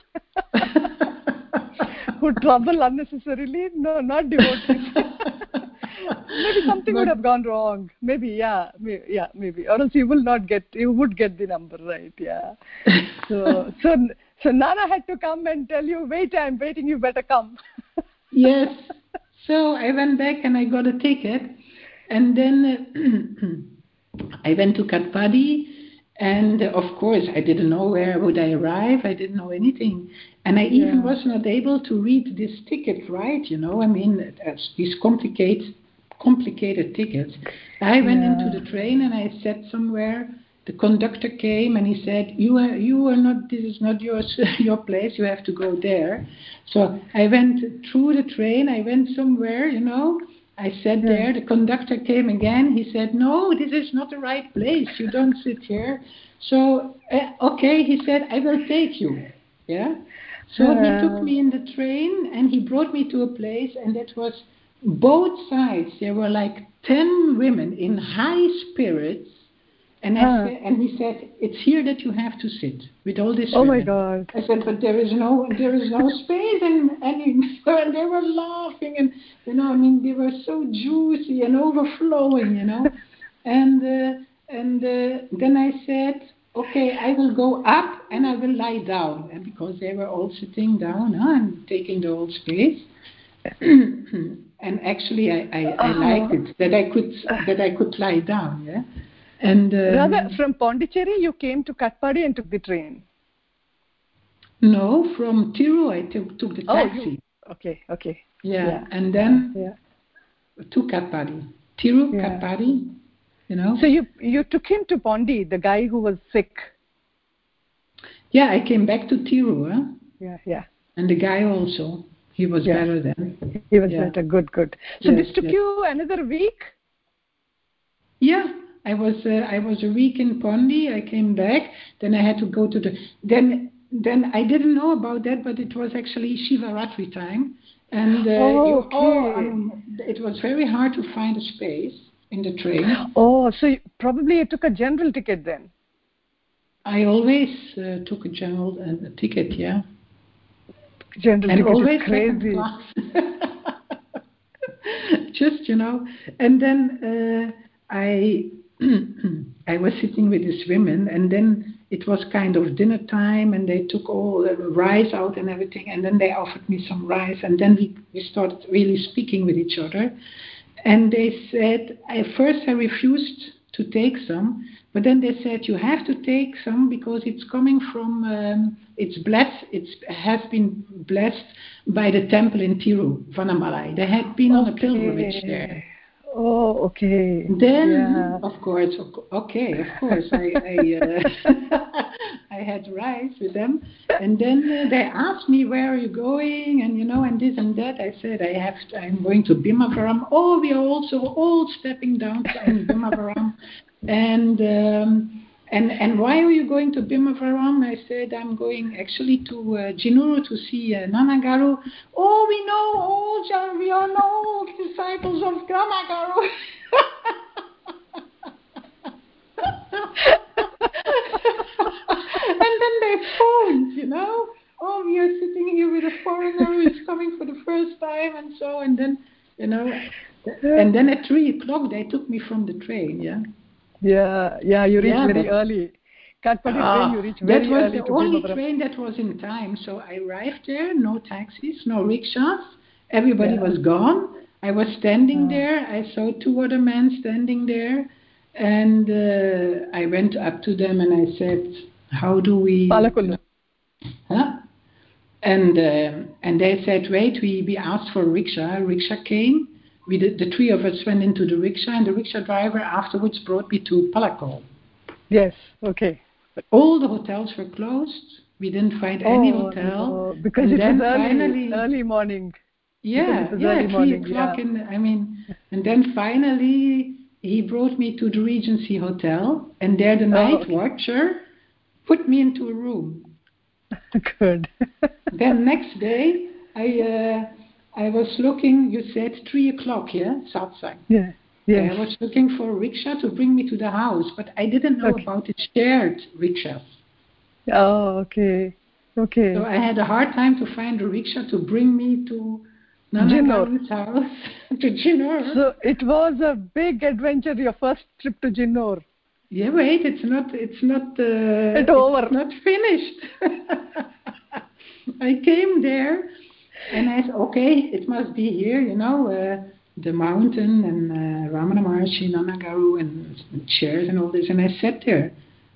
who trouble unnecessarily. No, not devotees. Maybe something But- would have gone wrong. Maybe, yeah, may, yeah, maybe. Or else you will not get, you would get the number right, yeah. So, so, so Nana had to come and tell you, wait, I'm waiting, you better come. Yes. So I went back and I got a ticket, and then uh, I went to Katpadi, And uh, of course, I didn't know where would I arrive. I didn't know anything. And I even Yeah. was not able to read this ticket right, you know. I mean, it's these complicated, complicated tickets. I went Yeah. into the train and I sat somewhere. The conductor came and he said, "You are, you are not. This is not yours, your place. You have to go there." So I went through the train. I went somewhere, you know. I sat Yeah. there. The conductor came again. He said, "No, this is not the right place. You don't sit here." So uh, okay, he said, "I will take you." Yeah. So he took me in the train and he brought me to a place, and that was both sides. There were like ten women in high spirits. And, I Huh. said, and he said, "It's here that you have to sit with all these Oh women." my God. I said, "But there is no, there is no space." And and, he, and they were laughing, and you know, I mean, they were so juicy and overflowing, you know. And uh, and uh, then I said, "Okay, I will go up and I will lie down," and because they were all sitting down huh, and taking the whole space. And actually, I, I, I liked it that I could that I could lie down, yeah. And um, Rather, from Pondicherry, you came to Katpadi and took the train. no, from Tiru I took, took the Oh, taxi. you. Okay, okay. Yeah, Yeah. and then Yeah. to Katpadi, Tiru, Yeah. Katpadi, you know. So you you took him to Pondi, the guy who was sick. Yeah, I came back to Tiru, huh? Yeah, yeah. And the guy also, he was Yeah. better then. He was Yeah. better. Good, good. So Yes, this took yes. you another week? Yeah, I was uh, I was a week in Pondi. I came back. Then I had to go to the then then I didn't know about that, but it was actually Shivaratri time, and uh, Oh, you okay. oh I mean it was very hard to find a space in the train. Oh, so you, probably you took a general ticket then. I always uh, took a general uh, ticket, yeah, General and ticket always is second crazy. class. Just you know, and then uh, I I was sitting with these women, and then it was kind of dinner time, and they took all the rice out and everything, and then they offered me some rice, and then we, we started really speaking with each other, and they said, at first I refused to take some, but then they said you have to take some because it's coming from um, it's blessed, it has been blessed by the temple in Tiru, Vanamalai. They had been on a pilgrimage there. Oh, okay. Then, Yeah. of course, okay, of course, I I, uh, I had rice with them, and then uh, they asked me where are you going, and you know, and this and that. I said I have, to, I'm going to Bhimavaram. Oh, we are also all stepping down in Bhimavaram, and. Um, and and why are you going to Bhimavaram? I said I'm going actually to uh, Jinuru to see uh, Nanagaru. Oh, we know all, Jan- we are all disciples of Nanagaru. And then they phoned, you know. Oh, we are sitting here with a foreigner who is coming for the first time, and so, and then, you know, and then at three o'clock they took me from the train, yeah. Yeah, yeah, you reached Yeah, very but- early. Katpadi Ah, train, you reached very that was early the to only Bhimavaram. train that was in time. So I arrived there, no taxis, no rickshaws. Everybody Yeah. was gone. I was standing Ah. there. I saw two other men standing there. And uh, I went up to them and I said, how do we... Palakulu. Huh? And, um and they said, wait, we, we asked for a rickshaw. A rickshaw came. We did, the three of us went into the rickshaw, and the rickshaw driver afterwards brought me to Palakol. Yes, okay. But all the hotels were closed. We didn't find any Oh, hotel. no, because and it then was early, finally, early morning. yeah, it was yeah, early three morning, o'clock yeah. in. I mean, and then finally he brought me to the Regency Hotel, and there the night okay. watcher put me into a room. Good. Then next day, I uh, I was looking. You said three o'clock, yeah, Satsang. Yeah. Yes. I was looking for a rickshaw to bring me to the house, but I didn't know Okay. about the shared rickshaws. Oh, okay. Okay. So I had a hard time to find a rickshaw to bring me to Nanagaru's house, to Jinnor. So it was a big adventure, your first trip to Jinnor. Yeah, wait, it's not, it's not, uh, It's over. not finished. I came there, and I said, okay, it must be here, you know, uh, the mountain and uh, Ramana Maharshi, Nanagaru, and, and chairs and all this. And I sat there,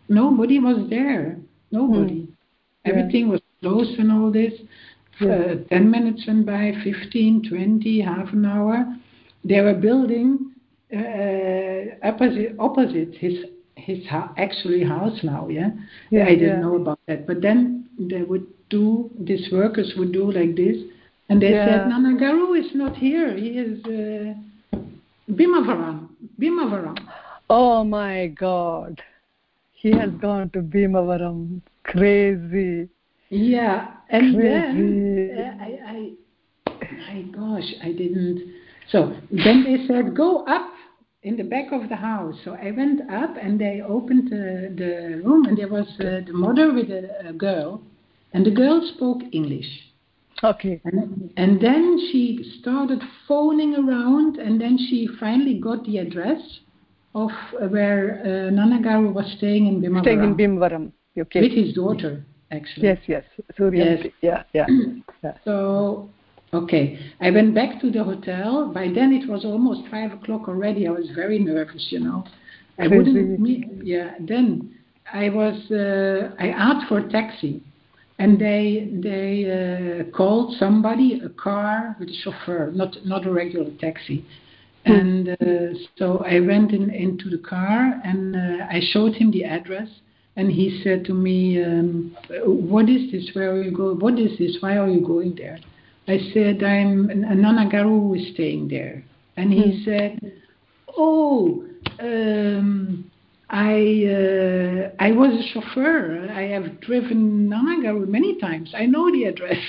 nobody was there. Nobody. Mm. Yeah. Everything was closed and all this. Yeah. Uh, ten minutes went by, fifteen, twenty, half an hour. They were building uh, opposite, opposite his his ho- actually house now. Yeah, Yeah, I didn't yeah. know about that. But then they would do, these workers would do like this, and they Yeah. said, Nana Garu is not here. He is uh, Bhimavaram. Bhimavaram. Oh my God. He has gone to Bhimavaram. Crazy. Yeah, and Crazy. then uh, I, I, my gosh, I didn't. So then they said, go up in the back of the house. So I went up and they opened the, the room, and there was uh, the mother with a, a girl, and the girl spoke English. Okay. And, and then she started phoning around, and then she finally got the address of uh, where uh, Nana Garu was staying in Bhimavaram. Staying in Bhimavaram. Okay. With his daughter, actually. Yes, yes. Surya. Yes. Yeah, yeah. yeah. So, okay. I went back to the hotel. By then it was almost five o'clock already. I was very nervous, you know. I Crazy. wouldn't meet. Yeah. Then I was. Uh, I asked for a taxi, and they they uh, called somebody, a car with a chauffeur, not not a regular taxi. Hmm. And uh, so I went in, into the car, and uh, I showed him the address. And he said to me, um, what is this? Where are you going? What is this? Why are you going there? I said, I'm Nana Garu who is staying there. And he Hmm. said, oh, um, I uh, I was a chauffeur. I have driven Nana Garu many times. I know the address.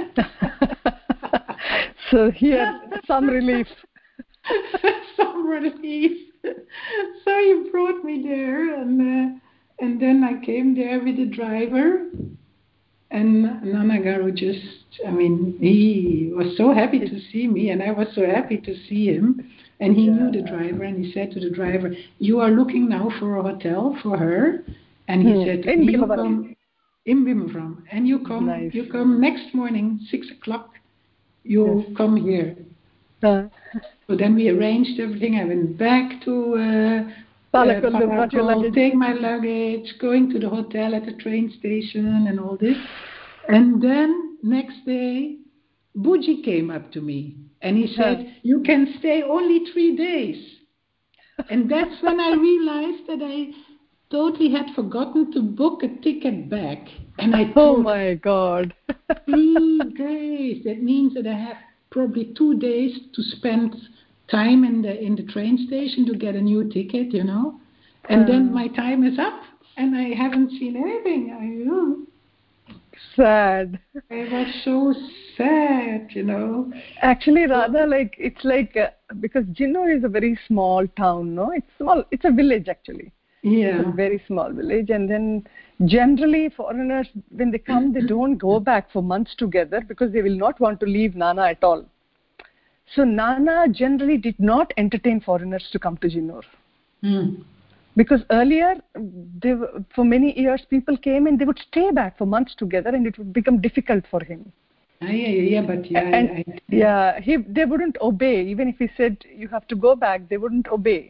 So here, some relief. Some relief. So he brought me there, and uh, and then I came there with the driver, and Nana Garu just, I mean, he was so happy to see me, and I was so happy to see him. And he Yeah. knew the driver, and he said to the driver, you are looking now for a hotel for her? And he Hmm. said to In me, you Bhimavaram. come in Bhimavaram, and you come, Nice. you come next morning, six o'clock, you Yes. come here. Uh, So then we arranged everything. I went back to uh, Palakol, uh, brought your Palakol, luggage. take my luggage, going to the hotel at the train station and all this. And then next day, Buji came up to me and he said, Huh. you can stay only three days. And that's when I realized that I totally had forgotten to book a ticket back. And I Oh thought, my God. three days. That means that I have probably two days to spend time in the in the train station to get a new ticket, you know. And then my time is up, and I haven't seen anything. I, oh, Sad. I was so sad, you know. Actually, rather like it's like uh, because Jinnur is a very small town, no? It's small. It's a village actually. Yeah. It's a very small village, and then generally foreigners when they come, they don't go back for months together because they will not want to leave Nana at all. So Nana generally did not entertain foreigners to come to Jinnur. Mm. Because earlier, they, were- for many years, people came and they would stay back for months together, and it would become difficult for him. Ah, yeah, yeah, yeah, but yeah, and I, I, yeah, he they wouldn't obey. Even if he said you have to go back, they wouldn't obey.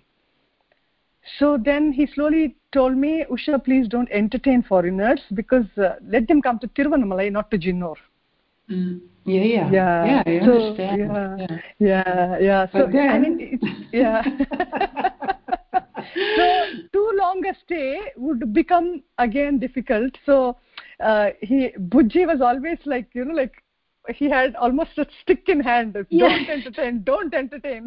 So then he slowly told me, Usha, please don't entertain foreigners because uh, let them come to Tiruvannamalai, not to Jinnur. mm, yeah, yeah, Yeah, yeah, I so, understand. Yeah, Yeah. yeah, yeah. So But then, I mean, it's, yeah. So too long a stay would become again difficult. So uh, he Buji was always like, you know, like he had almost a stick in hand. Yeah. Don't entertain, don't entertain.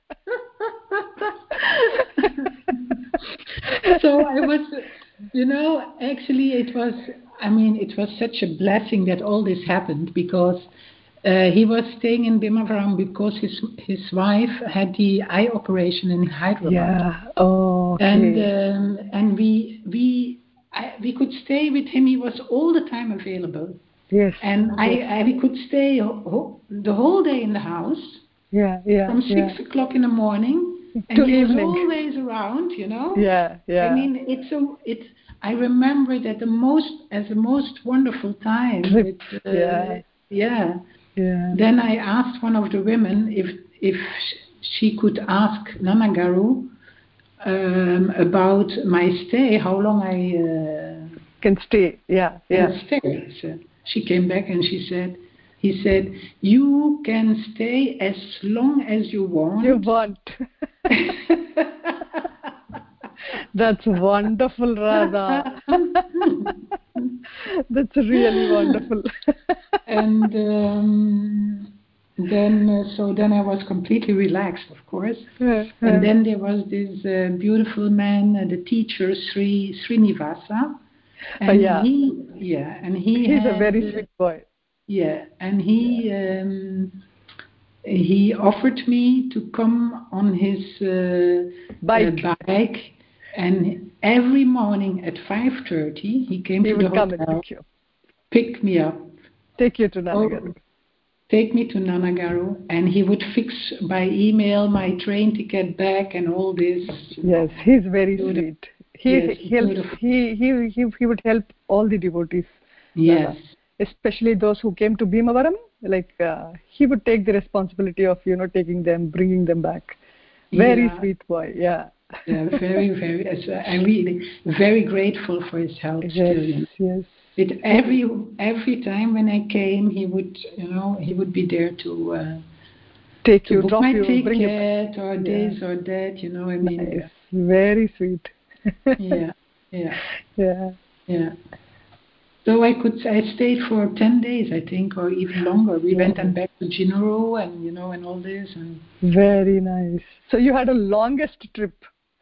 So I was, you know, actually it was, I mean, it was such a blessing that all this happened because uh, he was staying in Bhimavaram because his his wife had the eye operation in Hyderabad. Yeah. Oh. Okay. And um, and we we I, we could stay with him. He was all the time available. Yes. And I, yes. I we could stay ho- ho- the whole day in the house. Yeah. Yeah. From six yeah. o'clock in the morning, and to he evening. was always around, you know. Yeah, yeah. I mean, it's a, it's. I remember it at the most as the most wonderful time. Trip. With, uh, yeah. yeah. Yeah. Then I asked one of the women if if she could ask Nana Garu um, about my stay, how long I uh, can stay. Yeah, yeah. can stay. So she came back and she said, he said, you can stay as long as you want. You want. That's wonderful, Radha. That's really wonderful. And um, then, uh, so then I was completely relaxed, of course. And then there was this uh, beautiful man, uh, the teacher, Sri Srinivasa. And uh, yeah. he, yeah, and he He's had, a very sweet boy. Yeah, and he um, he offered me to come on his uh, bike. Uh, bike, and every morning at five thirty he came he to would the come hotel, and pick you. pick me up, take you to Nanagaru. Oh, take me to Nanagaru, and he would fix by email my train ticket back and all this. Yes, he's very beautiful. Sweet. He yes, helps. He, he he he would help all the devotees. Yes. Radha. Especially those who came to Bhimavaram, like uh, he would take the responsibility of you know taking them, bringing them back. Very yeah. sweet boy, yeah. Yeah, very, very. I'm really very grateful for his help. Yes, still, you know. yes. It every every time when I came, he would, you know, he would be there to uh, take to you, book drop my you, ticket bring you or yeah. this or that. You know, I mean, nice. Very sweet. yeah, yeah, yeah, yeah. So I could I stayed for ten days, I think, or even longer. We yeah. went and back to Jinoro and you know and all this and. Very nice. So you had a longest trip.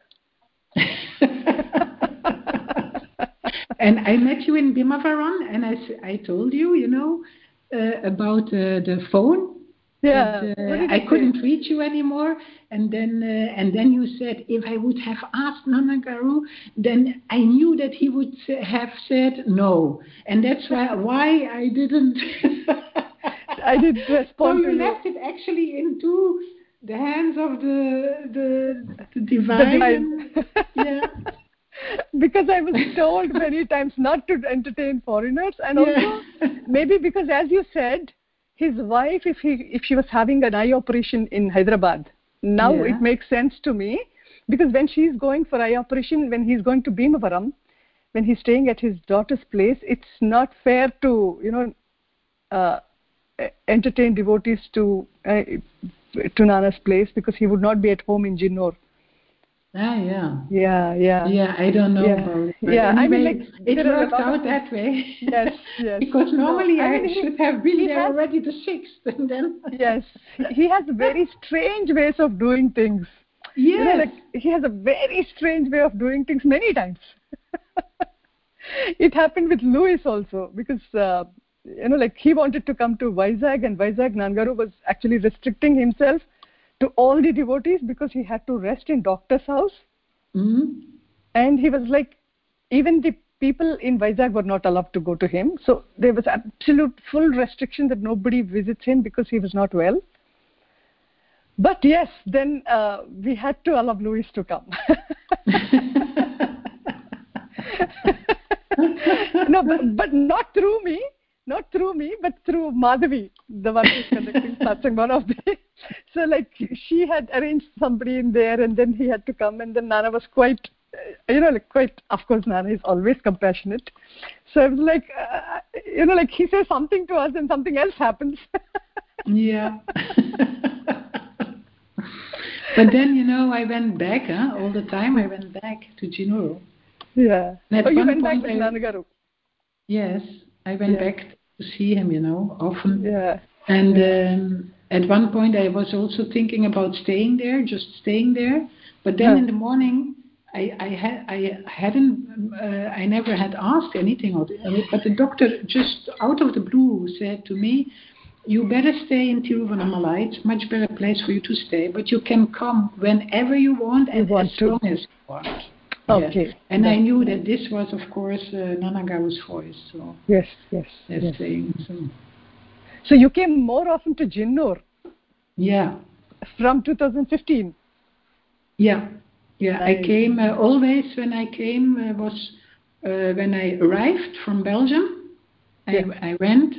And I met you in Bhimavaram, and I, I told you, you know, uh, about uh, the phone. Yeah, that, uh, I couldn't say? reach you anymore, and then uh, and then you said if I would have asked Nanagaru, then I knew that he would have said no, and that's why why I didn't. I didn't respond. So you to left you. it actually into the hands of the the, the divine. The divine. Yeah. Because I was told many times not to entertain foreigners, and also yeah. maybe because, as you said, his wife, if he if she was having an eye operation in Hyderabad, now yeah. it makes sense to me, because when she's going for eye operation, when he's going to Bhimavaram, when he's staying at his daughter's place, it's not fair to you know uh, entertain devotees to uh, to Nana's place, because he would not be at home in Jinnor. Ah, yeah. Yeah, yeah. Yeah, I don't know yeah. about it. Yeah, anyway, I mean, like, it worked out that way. Yes, yes. Because normally no, I, I mean, he, should have been there has, already the sixth, and then. Yes, he has very strange ways of doing things. Yes. You know, like, he has a very strange way of doing things many times. It happened with Louis also, because uh, you know, like, he wanted to come to Vizag, and Vizag Nanagaru was actually restricting himself to all the devotees because he had to rest in doctor's house. Mm-hmm. And he was like, even the people in Vizag were not allowed to go to him. So there was absolute full restriction that nobody visits him because he was not well. But yes, then uh, we had to allow Louis to come. No, but, but not through me. Not through me, but through Madhavi, the one who's conducting satsang, one of the. So, like, she had arranged somebody in there, and then he had to come, and then Nana was quite, uh, you know, like, quite, of course, Nana is always compassionate. So, I was like, uh, you know, like, he says something to us, and something else happens. Yeah. But then, you know, I went back, huh? All the time I went back to Jinoro. Yeah. Oh, you went back with I, Nanagaru? Yes, I went yeah. back to see him, you know, often. Yeah. And yeah. Um, at one point I was also thinking about staying there, just staying there. But then yeah. in the morning, I, I had I hadn't uh, I never had asked anything of it, but the doctor just out of the blue said to me, "You better stay in Tiruvannamalai. It's a much better place for you to stay, but you can come whenever you want and you want as to. long as you want." Okay. Yes. And That's I knew that this was, of course, uh, Nanagaru's voice. So yes, yes, yes. Saying, so. so you came more often to Jinnor? Yeah. From two thousand fifteen? Yeah. Yeah. Nice. I came uh, always when I came uh, was uh, when I arrived from Belgium. Yeah. I, I went.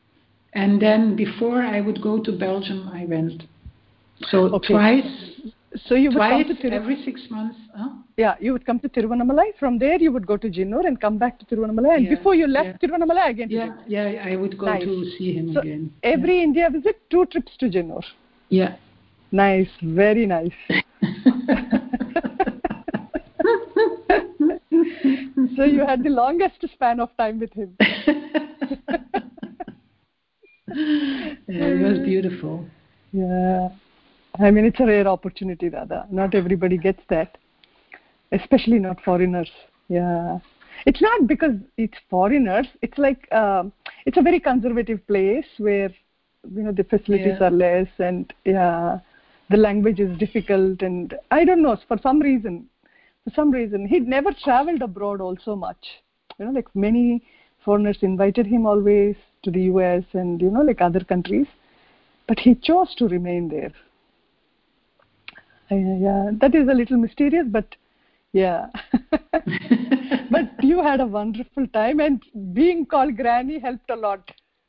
And then before I would go to Belgium, I went. So okay. twice So you would twice come to Thiru- every six months. Huh? Yeah, you would come to Tiruvannamalai. From there, you would go to Jinnur and come back to Tiruvannamalai. And Yeah, before you left yeah. Tiruvannamalai, again to Yeah, Jinnur. yeah, I would go Nice. to see him So again. every India visit, two trips to Jinnur. Yeah. Nice, very nice. So you had the longest span of time with him. Yeah, it was beautiful. Yeah. I mean, it's a rare opportunity, Radha. Not everybody gets that, especially not foreigners. Yeah. It's not because it's foreigners. It's like, um, it's a very conservative place where, you know, the facilities Yeah. are less and, yeah, the language is difficult. And I don't know, for some reason, for some reason, he'd never traveled abroad also much. You know, like many foreigners invited him always to the U S and, you know, like other countries. But he chose to remain there. Uh, yeah, that is a little mysterious, but yeah. But you had a wonderful time, and being called Granny helped a lot.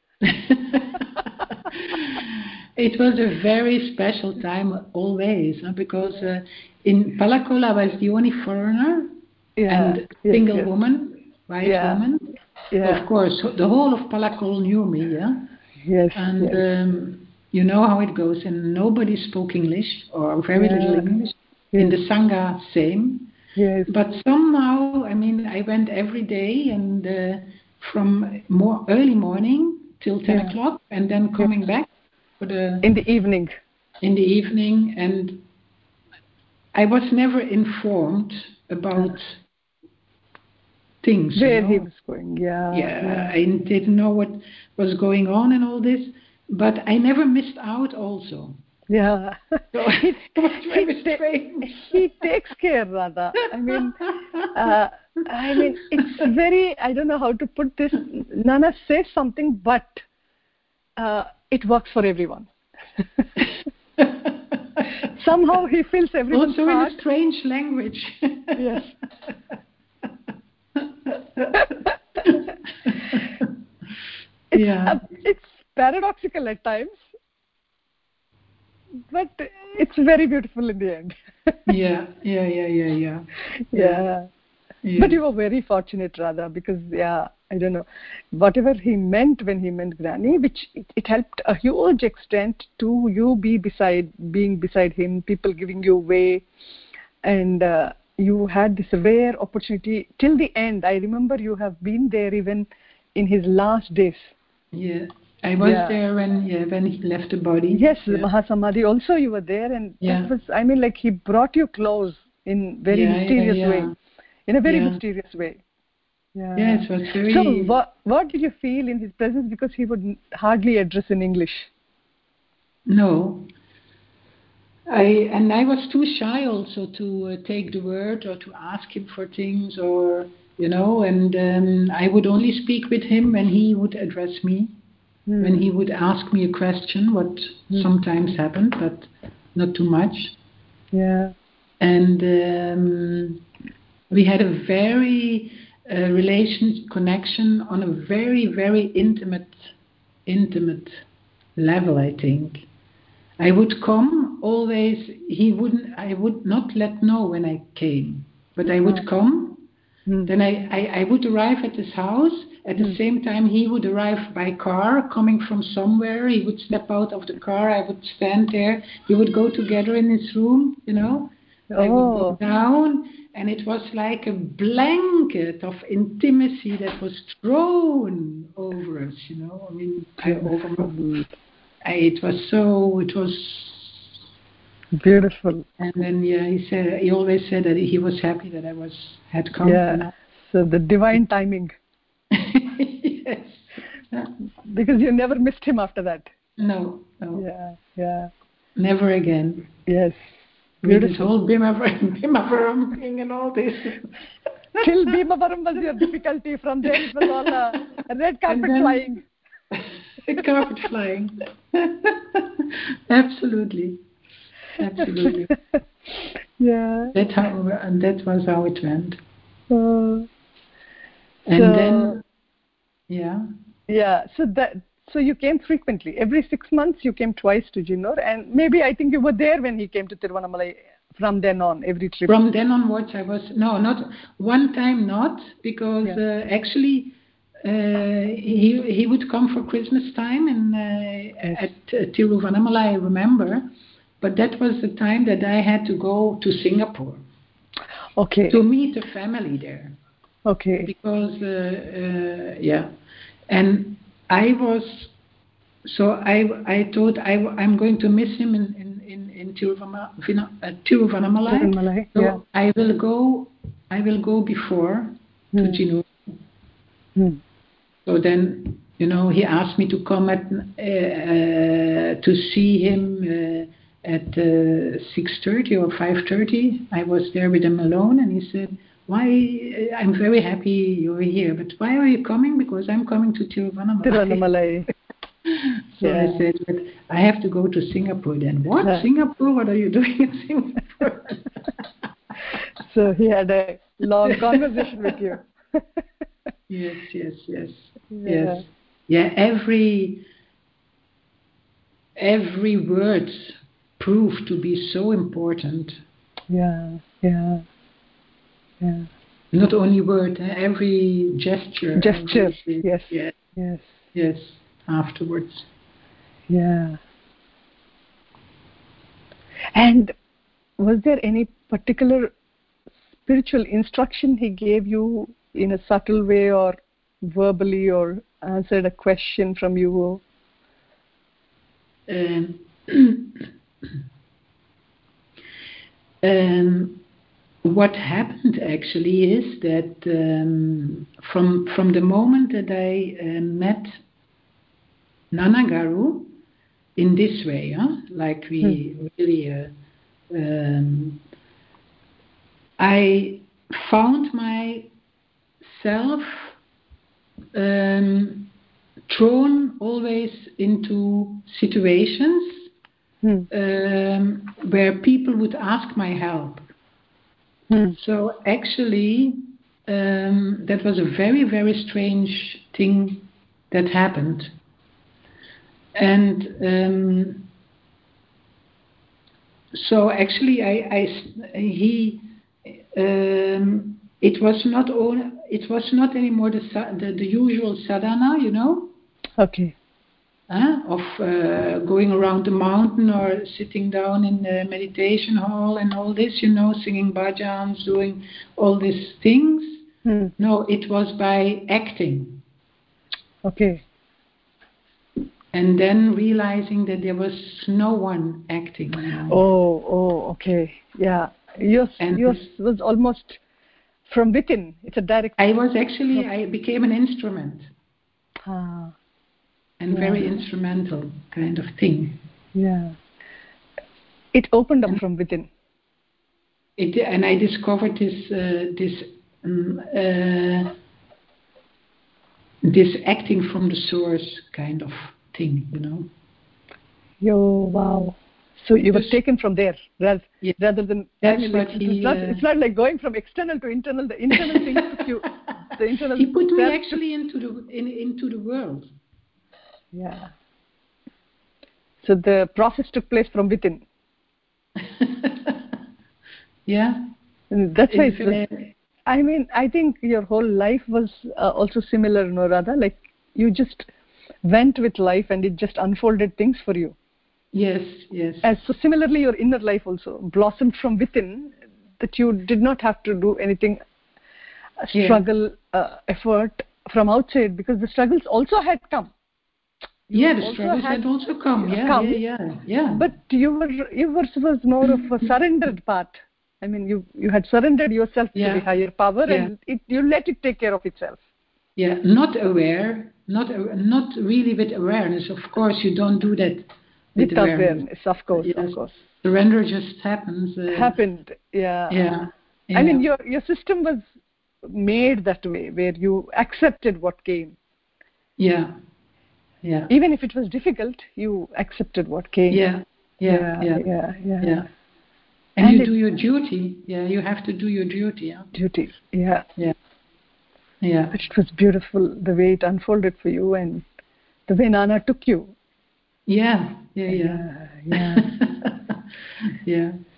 It was a very special time always, huh, because uh, in Palakol I was the only foreigner Yeah, and yes, single yes. woman, white Yeah. woman. Yeah. Of course, the whole of Palakol knew me, yeah. Yes. And yes. um, you know how it goes, and nobody spoke English or very Yeah. little English. Yes. In the Sangha, same. Yes. But somehow, I mean, I went every day and uh, from more early morning till ten Yeah. o'clock, and then coming back for the In the evening. in the evening, and I was never informed about things. Where you know? he was going. Yeah. Yeah, I didn't know what was going on and all this, but I never missed out also. Yeah. So it was very he, ta- strange. he takes care, Radha. I mean, uh, I mean, it's very, I don't know how to put this. Nana says something, but uh, it works for everyone. Somehow he feels everyone's Also in heart. a strange language. Yes. It's, Yeah. uh, it's paradoxical at times, but it's very beautiful in the end. yeah, yeah, yeah, yeah, yeah. Yeah. Yeah. But you were very fortunate, Radha, because, yeah, I don't know, whatever he meant when he meant Granny, which it, it helped a huge extent to you be beside, being beside him, people giving you way, and uh, you had this rare opportunity till the end. I remember you have been there even in his last days. Yeah, I was Yeah. there when yeah when he left the body. Yes, yeah. Mahasamadhi, also you were there, and Yeah. that was, I mean, like he brought you close in very Yeah, yeah, mysterious yeah. way, in a very Yeah. mysterious way. Yeah. Yeah, it was very. So what, what did you feel in his presence, because he would n- hardly address in English? No. I and I was too shy also to uh, take the word or to ask him for things, or you know, and um, I would only speak with him when he would address me, Hmm. when he would ask me a question, what Hmm. sometimes happened, but not too much. Yeah. And um, we had a very uh, relation connection on a very very intimate intimate level, I think. I would come always, he wouldn't, I would not let know when I came, but I would Oh. come, Hmm. then I, I, I would arrive at his house, at the Hmm. same time he would arrive by car, coming from somewhere, he would step out of the car, I would stand there, we would go together in his room, you know, I would Oh. go down, and it was like a blanket of intimacy that was thrown over us, you know, I mean, I, over my, I, it was so, it was, Beautiful. and then yeah, he said, he always said that he was happy that I was had come. Yeah. You know? So the divine timing, Yes. because you never missed him after that. No, no, Yeah. Yeah. never again. Yes. With this Beautiful. whole Bhimavaram, Bhimavaram thing and all this. Till Bhimavaram was your difficulty. From there it was all uh, red carpet then- flying. Carpet flying. Absolutely, absolutely. Yeah. That how, and that was how it went. Uh, And so, then, yeah. yeah. So that. So you came frequently. Every six months you came twice to Jinnur, and maybe I think you were there when he came to Tiruvannamalai from then on, every trip? From then onwards, I was no, not one time, not because Yeah. uh, actually uh, he he would come for Christmas time and uh, at uh, Tiruvannamalai, I remember, but that was the time that I had to go to Singapore Okay. to meet the family there. Okay. Because uh, uh, yeah, and I was so I I thought I I'm going to miss him in in in, in Tiruvana, uh, Tiruvannamalai. Tiruvannamalai, So yeah. I will go I will go before to Hmm. Ginu. Hmm. So then you know he asked me to come at uh, uh, to see him uh, at uh, six thirty or five thirty. I was there with him alone, and he said, "Why? uh, I'm very happy you're here, but why are you coming? Because I'm coming to Tiruvannamalai." Tiruvannamalai. So Yeah. I said, "But I have to go to Singapore then." What? Yeah. Singapore? What are you doing in Singapore? So he had a long conversation with you. Yes, yes, yes, Yeah. yes. Yeah, every every word proved to be so important. Yeah, yeah, yeah. Not only word, eh, every gesture. Gesture, every- yes, yes, yes, yes. Afterwards. yeah. And was there any particular spiritual instruction he gave you in a subtle way, or verbally, or answered a question from you? Um, um, what happened actually is that um, from from the moment that I uh, met Nanagaru in this way, huh? like we Hmm. really, uh, um, I found myself um, thrown always into situations Hmm. um, where people would ask my help. Hmm. So actually, um, that was a very, very strange thing that happened. And um, so actually, I, I he, um, it was not all, it was not anymore the, sa- the the usual sadhana, you know. Okay. Uh, of uh, going around the mountain or sitting down in the meditation hall and all this, you know, singing bhajans, doing all these things. Hmm. No, it was by acting. Okay. And then realizing that there was no one acting anymore. Oh, oh, okay. Yeah. Yours, And yours was almost from within. It's a direct. I was actually, I became an instrument. Ah, And yeah. very instrumental kind of thing. Yeah. It opened up and from within. It, and I discovered this uh, this um, uh, this acting from the source kind of thing, you know. Yo, wow. So you were Just- taken from there rather, Yeah. rather than. That's I mean, what it's, he, it's, not, uh, it's not like going from external to internal. The internal thing took you. The internal. He put me self- actually into the in, into the world. Yeah. So the process took place from within. Yeah. And that's why It's, it was. uh, I mean, I think your whole life was uh, also similar, no, Radha? Like you just went with life and it just unfolded things for you. yes, yes. And so similarly, your inner life also blossomed from within, that you did not have to do anything, uh, Yeah. struggle, uh, effort from outside, because the struggles also had come. You Yeah, the also struggles had had also come. Yeah, come, yeah, yeah, yeah. But your yours was more of a surrendered part. I mean, you you had surrendered yourself Yeah. to the higher power, Yeah. and it, you let it take care of itself. Yeah, not aware, not aw- not really with awareness. Of course, you don't do that with, With awareness, of course, Yes. of course. Surrender just happens. Uh, Happened, yeah. Yeah. I mean, yeah. your your system was made that way, where you accepted what came. Yeah. Yeah. Even if it was difficult, you accepted what came. Yeah. Yeah. yeah, Yeah. yeah. yeah. Yeah. And, And you it- do your duty. Yeah, you have to do your duty. Yeah. Duty, yeah. Yeah. Yeah. But it was beautiful the way it unfolded for you, and the way Nana took you. Yeah. Yeah. Yeah. Yeah, yeah. yeah.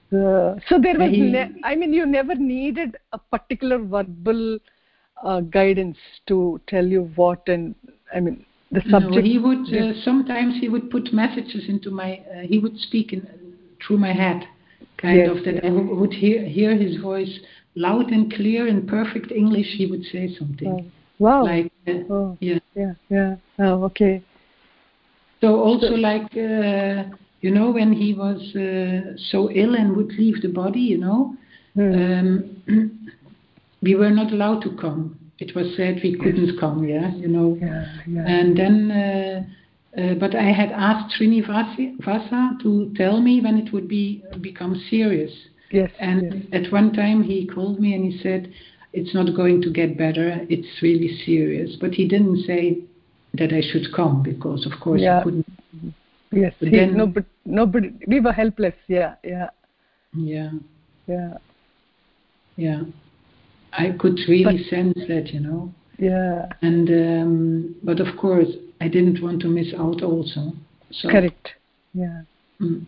Uh, so there was, He- ne- I mean, you never needed a particular verbal uh, guidance to tell you what, and I mean, the subject. No, he would uh, sometimes he would put messages into my. Uh, he would speak in, through my head, kind Yes, of that yes. I w- would hear hear his voice loud and clear in perfect English. He would say something Oh, wow. like, uh, Oh, yeah. yeah, yeah. Oh, okay. So also like uh, you know when he was uh, so ill and would leave the body, you know, Hmm. um, we were not allowed to come. It was said we couldn't come, yeah, you know. Yeah, yeah. And then, uh, uh, but I had asked Srinivasa to tell me when it would be become serious. Yes. And yes. at one time he called me and he said, "It's not going to get better. It's really serious." But he didn't say that I should come because, of course, Yeah. I couldn't. Yes. But He, then- nobody, nobody. We were helpless. Yeah, yeah, Yeah, yeah, yeah. I could really But- sense that, you know. yeah. And um, but of course, I didn't want to miss out also. So, Correct. Yeah. mm.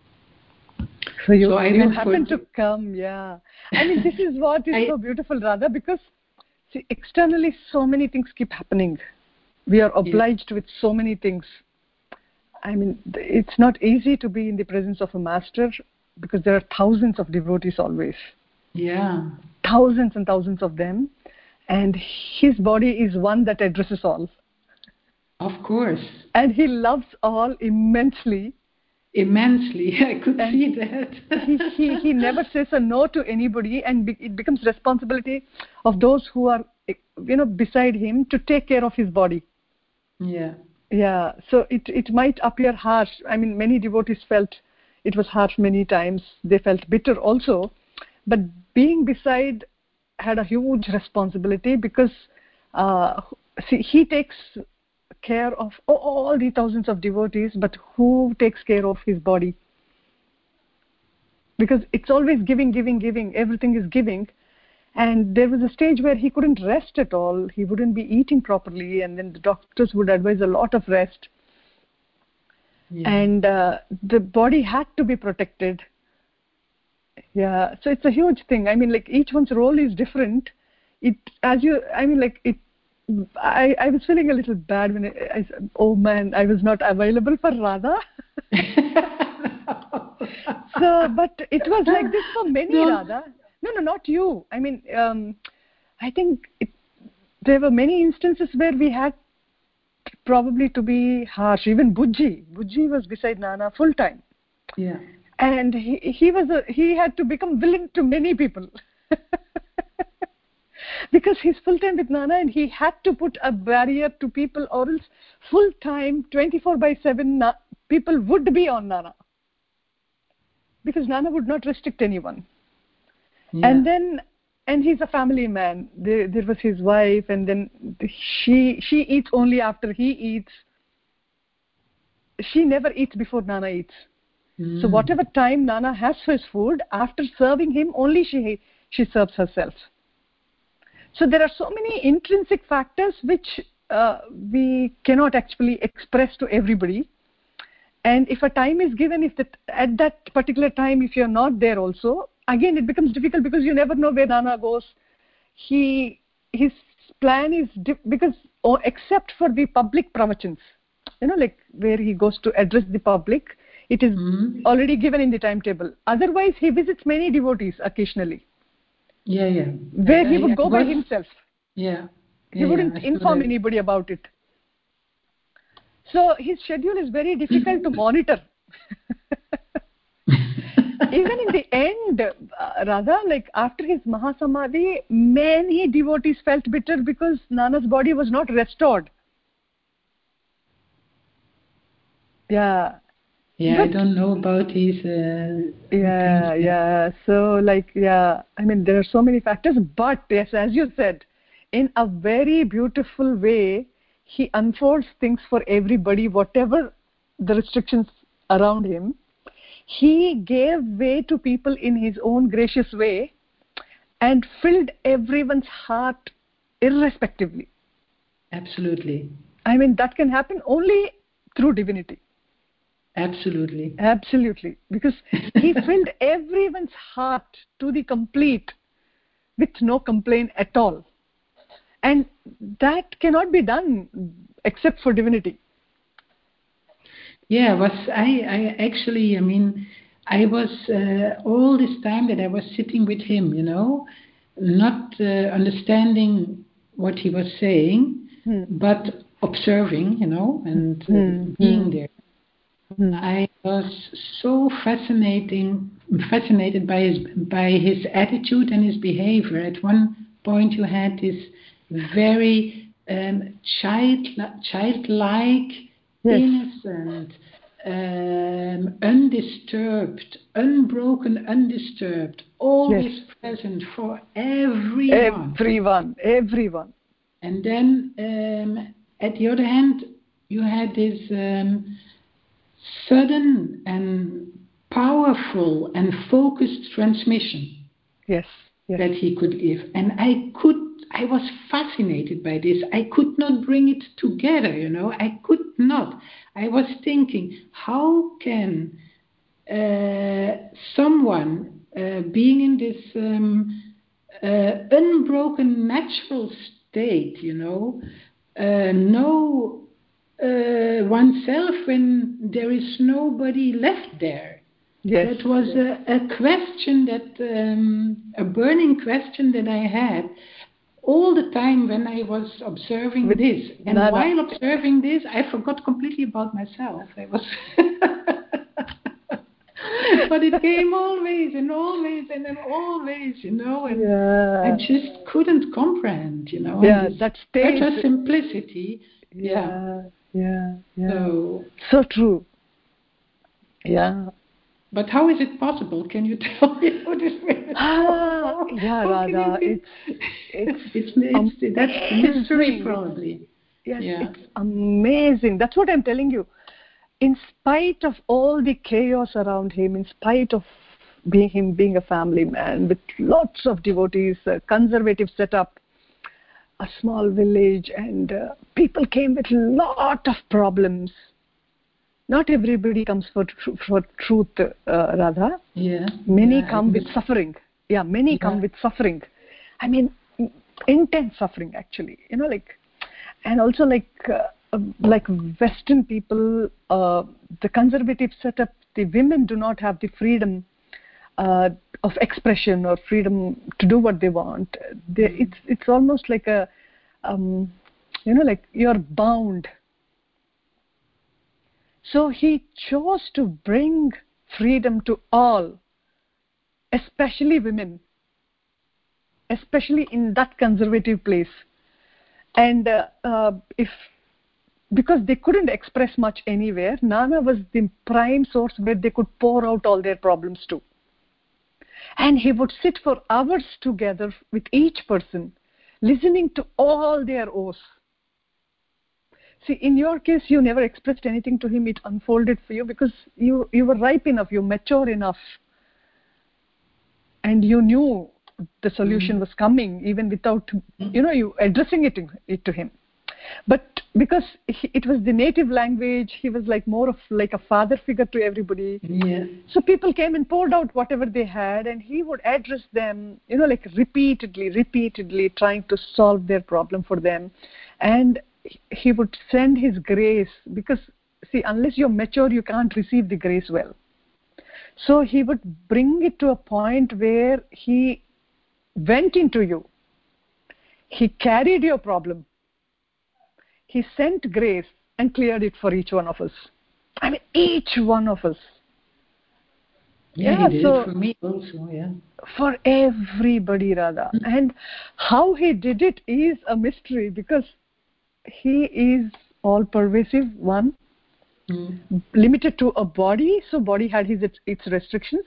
So you, So I you went for- happened to come, yeah. I mean, this is what is I- so beautiful, Radha, because see, externally so many things keep happening. We are obliged with so many things. I mean, th- it's not easy to be in the presence of a master because there are thousands of devotees always. Yeah, Thousands and thousands of them. And his body is one that addresses all. of course, And he loves all immensely. immensely. I could And see that. he, he, he never says a no to anybody, and be, it becomes responsibility of those who are, you know, beside him to take care of his body. Yeah, Yeah, so it, it might appear harsh. I mean, many devotees felt it was harsh many times. They felt bitter also. But being beside had a huge responsibility because, uh, see, he takes care of all the thousands of devotees, but who takes care of his body? Because it's always giving, giving, giving. Everything is giving. And there was a stage where he couldn't rest at all. He wouldn't be eating properly, and then the doctors would advise a lot of rest. yeah. And uh, the body had to be protected. Yeah, so it's a huge thing. I mean, like each one's role is different. It, as you, I mean, like it. I, I was feeling a little bad when I, I said, "Oh man, I was not available for Radha." So, but it was like this for many, No. Radha. No, no, not you. I mean, um, I think it, there were many instances where we had probably to be harsh. Even Bujji, Bujji was beside Nana full time, Yeah, and he he was a, he had to become villain to many people because he's full time with Nana, and he had to put a barrier to people, or else full time, twenty-four by seven, na- people would be on Nana because Nana would not restrict anyone. yeah. And then, and he's a family man. There, there was his wife, and then she she eats only after he eats. She never eats before Nana eats. Mm. So whatever time Nana has for his food, after serving him, only she she serves herself. So there are so many intrinsic factors which uh, we cannot actually express to everybody. And if a time is given, if that at that particular time, if you're not there also, again it becomes difficult because you never know where Nana goes. He his plan is di- because oh, except for the public pravachans, you know, like where he goes to address the public, it is Mhm. already given in the timetable. Otherwise, he visits many devotees occasionally, Yeah, yeah. where I- he I- would I go by was- himself. Yeah. He yeah, wouldn't yeah, I saw inform that. anybody about it. So his schedule is very difficult to monitor. Even in the end, uh, Radha, like after his Mahasamadhi, many devotees felt bitter because Nana's body was not restored. Yeah. Yeah, I But- don't know about his. Uh, Yeah, things. yeah. So, like, yeah, I mean, there are so many factors, but yes, as you said, in a very beautiful way, he unfolds things for everybody, whatever the restrictions around him. He gave way to people in his own gracious way and filled everyone's heart irrespectively. Absolutely. I mean, that can happen only through divinity. Absolutely. Absolutely. Because he filled everyone's heart to the complete with no complaint at all. And that cannot be done except for divinity. Yeah, was I, I actually, I mean, I was uh, all this time that I was sitting with him, you know, not uh, understanding what he was saying, Hmm. but observing, you know, and uh, Hmm. being Hmm. there. Hmm. I was so fascinating, fascinated by his by his attitude and his behavior. At one point, you had this very um, child childlike, Yes. innocent, um, undisturbed, unbroken, undisturbed, always present for everyone. Everyone. Everyone. And then, um, at the other hand, you had this. Um, sudden and powerful and focused transmission Yes. Yes. that he could give. And I could, I was fascinated by this. I could not bring it together, you know, I could not. I was thinking, how can uh, someone uh, being in this um, uh, unbroken natural state, you know, uh, know uh, oneself when there is nobody left there? Yes. That was a, a question that, um, a burning question that I had all the time when I was observing With this. And Nana. while observing this, I forgot completely about myself. I was. But it came always and always and then always, you know, and Yeah. I just couldn't comprehend, you know. Yeah, and this that state. Such a simplicity. Yeah. Yeah. Yeah. So, so true. Yeah. but how is it possible? Can you tell me how this is Ah, possible? yeah, How can Radha. it be? It's it's it's, it's that's the mystery, amazing. probably. Yes, Yeah. it's amazing. That's what I'm telling you. In spite of all the chaos around him, in spite of being him being a family man with lots of devotees, a conservative setup, a small village, and uh, people came with lot of problems. Not everybody comes for tr- for truth, uh, Radha. Yeah. Many yeah, come with suffering. Yeah, many yeah. come with suffering. I mean, intense suffering, actually. You know, like, and also like uh, uh, like Western people, uh, the conservative setup, the women do not have the freedom uh, of expression or freedom to do what they want. They, mm-hmm. It's it's almost like a, um, you know, like you're bound. So he chose to bring freedom to all, especially women, especially in that conservative place. And uh, uh, if because they couldn't express much anywhere, Nana was the prime source where they could pour out all their problems to. And he would sit for hours together with each person, listening to all their woes. See, in your case, you never expressed anything to him. It unfolded for you because you, you were ripe enough, you mature enough. And you knew the solution mm-hmm. was coming, even without, you know, you addressing it to, it to him. But because he, it was the native language, he was like more of like a father figure to everybody. Yeah. So people came and poured out whatever they had, and he would address them, you know, like repeatedly, repeatedly trying to solve their problem for them. And he would send his grace because, see, unless you're mature, you can't receive the grace well. So he would bring it to a point where he went into you. He carried your problem. He sent grace and cleared it for each one of us. I mean, each one of us. Yeah, yeah he did so it for me also, yeah. For everybody, Radha. Mm. And how he did it is a mystery because he is all-pervasive, one, mm. limited to a body, so body had his its restrictions.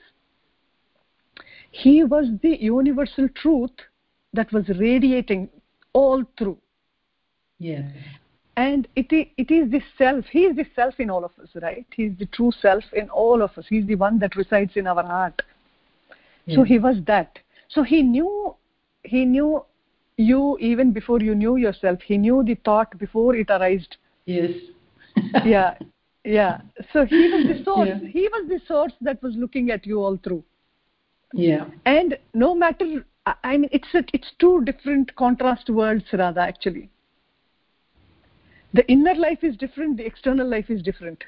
He was the universal truth that was radiating all through. Yeah. And it, it is the self. He is the self in all of us, right? He is the true self in all of us. He is the one that resides in our heart. Yeah. So he was that. So he knew, he knew you even before you knew yourself. He knew the thought before it arose. Yes. yeah. Yeah. So he was the source. Yeah. He was the source that was looking at you all through. Yeah. And no matter, I I mean, it's a, it's two different contrast worlds, Radha, actually. The inner life is different, the external life is different.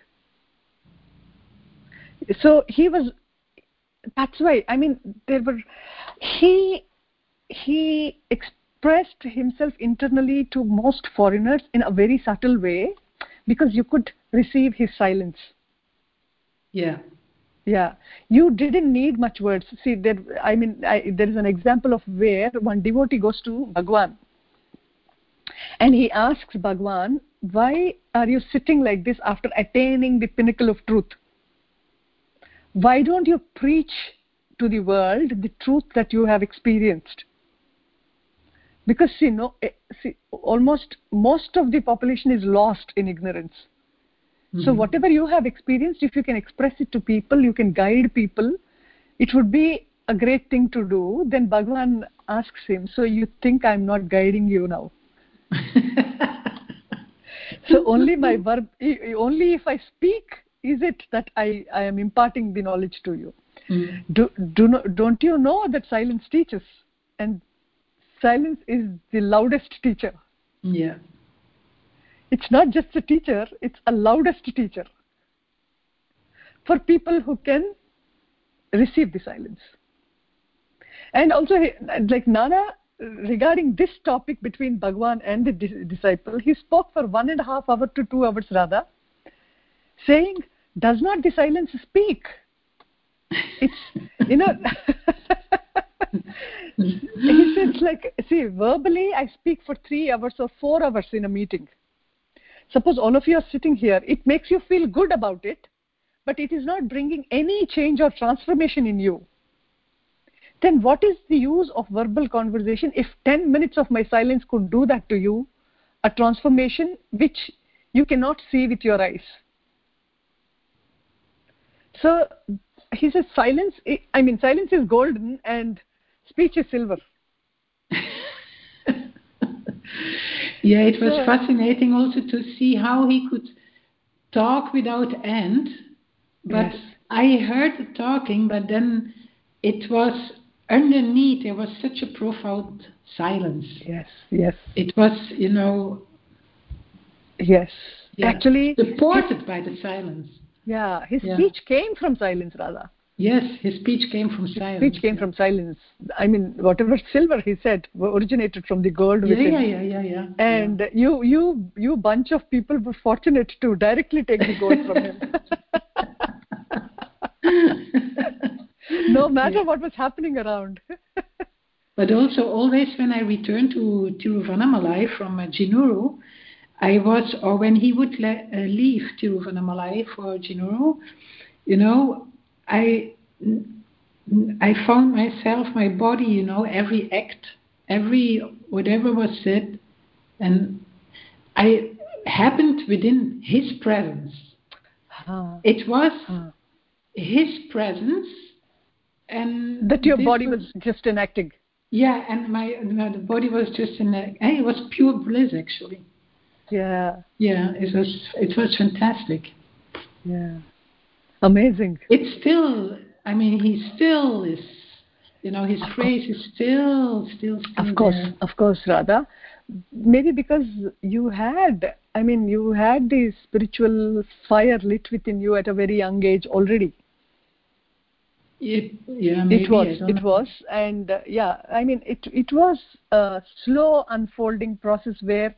So he was, that's why, I mean, there were, he, he expressed himself internally to most foreigners in a very subtle way, because you could receive his silence. Yeah. Yeah, you didn't need much words. See, there, I mean, I, there is an example of where one devotee goes to Bhagwan and he asks Bhagwan, why are you sitting like this after attaining the pinnacle of truth? Why don't you preach to the world the truth that you have experienced? Because, you know, see, almost most of the population is lost in ignorance. Mm-hmm. So whatever you have experienced, if you can express it to people, you can guide people, it would be a great thing to do. Then Bhagwan asks him, so you think I'm not guiding you now? So only my verb, only if I speak, is it that I, I am imparting the knowledge to you. Mm. Do, do not, don't you know that silence teaches? And silence is the loudest teacher. Yeah. It's not just a teacher, it's a loudest teacher for people who can receive the silence. And also, like Nana, regarding this topic between Bhagwan and the disciple, he spoke for one and a half hour to two hours, Radha, saying, does not the silence speak? It's, you know, he says, like, see, verbally I speak for three hours or four hours in a meeting. Suppose all of you are sitting here, it makes you feel good about it, but it is not bringing any change or transformation in you. Then what is the use of verbal conversation if ten minutes of my silence could do that to you, a transformation which you cannot see with your eyes? So he says silence, I mean silence is golden and speech is silver. Yeah, it was so fascinating also to see how he could talk without end. But yes. I heard the talking, but then it was underneath, there was such a profound silence. Yes, yes. It was, you know... Yes, yeah, actually... supported his, by the silence. Yeah, his yeah. speech came from silence, Radha. Yes, his speech came from his silence. His speech came yeah. from silence. I mean, whatever silver he said originated from the gold yeah, within. Yeah, yeah, yeah, yeah. And yeah. you, you, you bunch of people were fortunate to directly take the gold from him. No matter yeah. what was happening around. But also, always when I returned to Tiruvannamalai from uh, Jinuru, I was, or when he would le- uh, leave Tiruvannamalai for Jinuru, you know, I, I found myself, my body, you know, every act, every whatever was said, and I happened within his presence. Huh. It was huh. his presence. And that your body was, was just enacting. Yeah, and my, my the body was just in a, it was pure bliss actually. Yeah. Yeah, it was it was fantastic. Yeah. Amazing. It's still, I mean, he still is, you know, his of phrase course. is still, still, still Of course, there. of course, Radha. Maybe because you had, I mean, you had the spiritual fire lit within you at a very young age already. It, yeah, maybe, it was it know. was and uh, yeah, I mean it it was a slow unfolding process where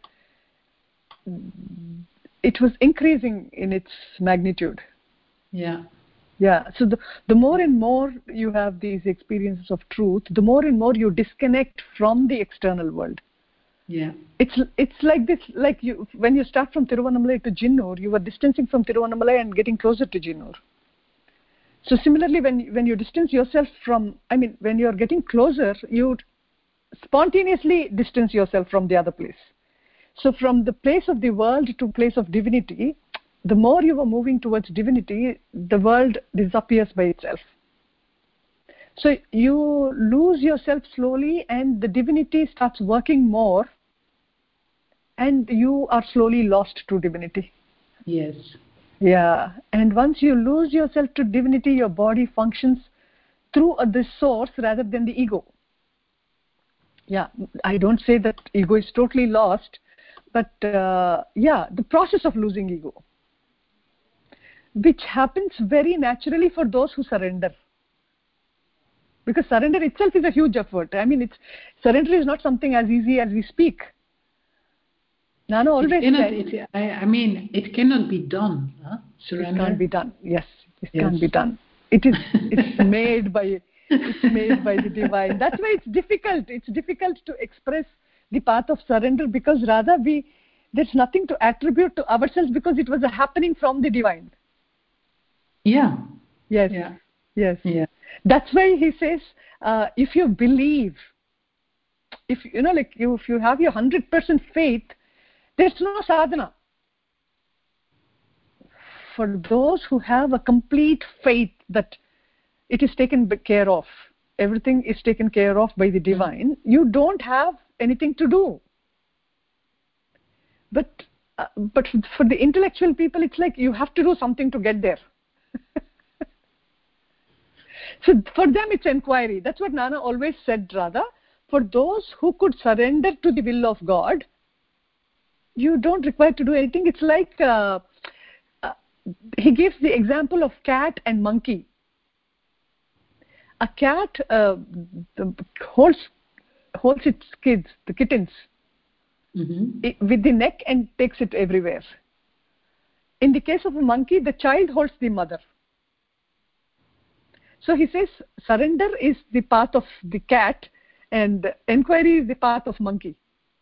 it was increasing in its magnitude. Yeah. Yeah. So the, the more and more you have these experiences of truth, the more and more you disconnect from the external world. Yeah. It's it's like this, like you when you start from Tiruvannamalai to Jinnur, you were distancing from Tiruvannamalai and getting closer to Jinnur. So similarly, when when you distance yourself from, I mean, when you are getting closer, you spontaneously distance yourself from the other place. So from the place of the world to place of divinity, the more you are moving towards divinity, the world disappears by itself. So you lose yourself slowly, and the divinity starts working more, and you are slowly lost to divinity. Yes. Yeah. And once you lose yourself to divinity, your body functions through uh, the source rather than the ego. Yeah. I don't say that ego is totally lost, but uh, yeah, the process of losing ego, which happens very naturally for those who surrender. Because surrender itself is a huge effort. I mean, it's surrender is not something as easy as we speak. Nana always it cannot, said, it, I, I mean, it cannot be done. Huh? Surrender. It can't be done. Yes, it Yes. can't be done. It is. It's made by. It's made by the divine. That's why it's difficult. It's difficult to express the path of surrender, because rather we there's nothing to attribute to ourselves, because it was a happening from the divine. Yeah. Yes. Yeah. Yes. Yeah. That's why he says, uh, if you believe, if you know, like you, if you have your hundred percent faith, there's no sadhana. For those who have a complete faith that it is taken care of, everything is taken care of by the divine, you don't have anything to do. But uh, but for the intellectual people, it's like you have to do something to get there. So for them, it's inquiry. That's what Nana always said, Radha. For those who could surrender to the will of God, you don't require to do anything. It's like uh, uh, he gives the example of cat and monkey. A cat uh, holds holds its kids, the kittens, Mm-hmm. it, with the neck and takes it everywhere. In the case of a monkey, the child holds the mother. So he says surrender is the path of the cat and enquiry is the path of monkey.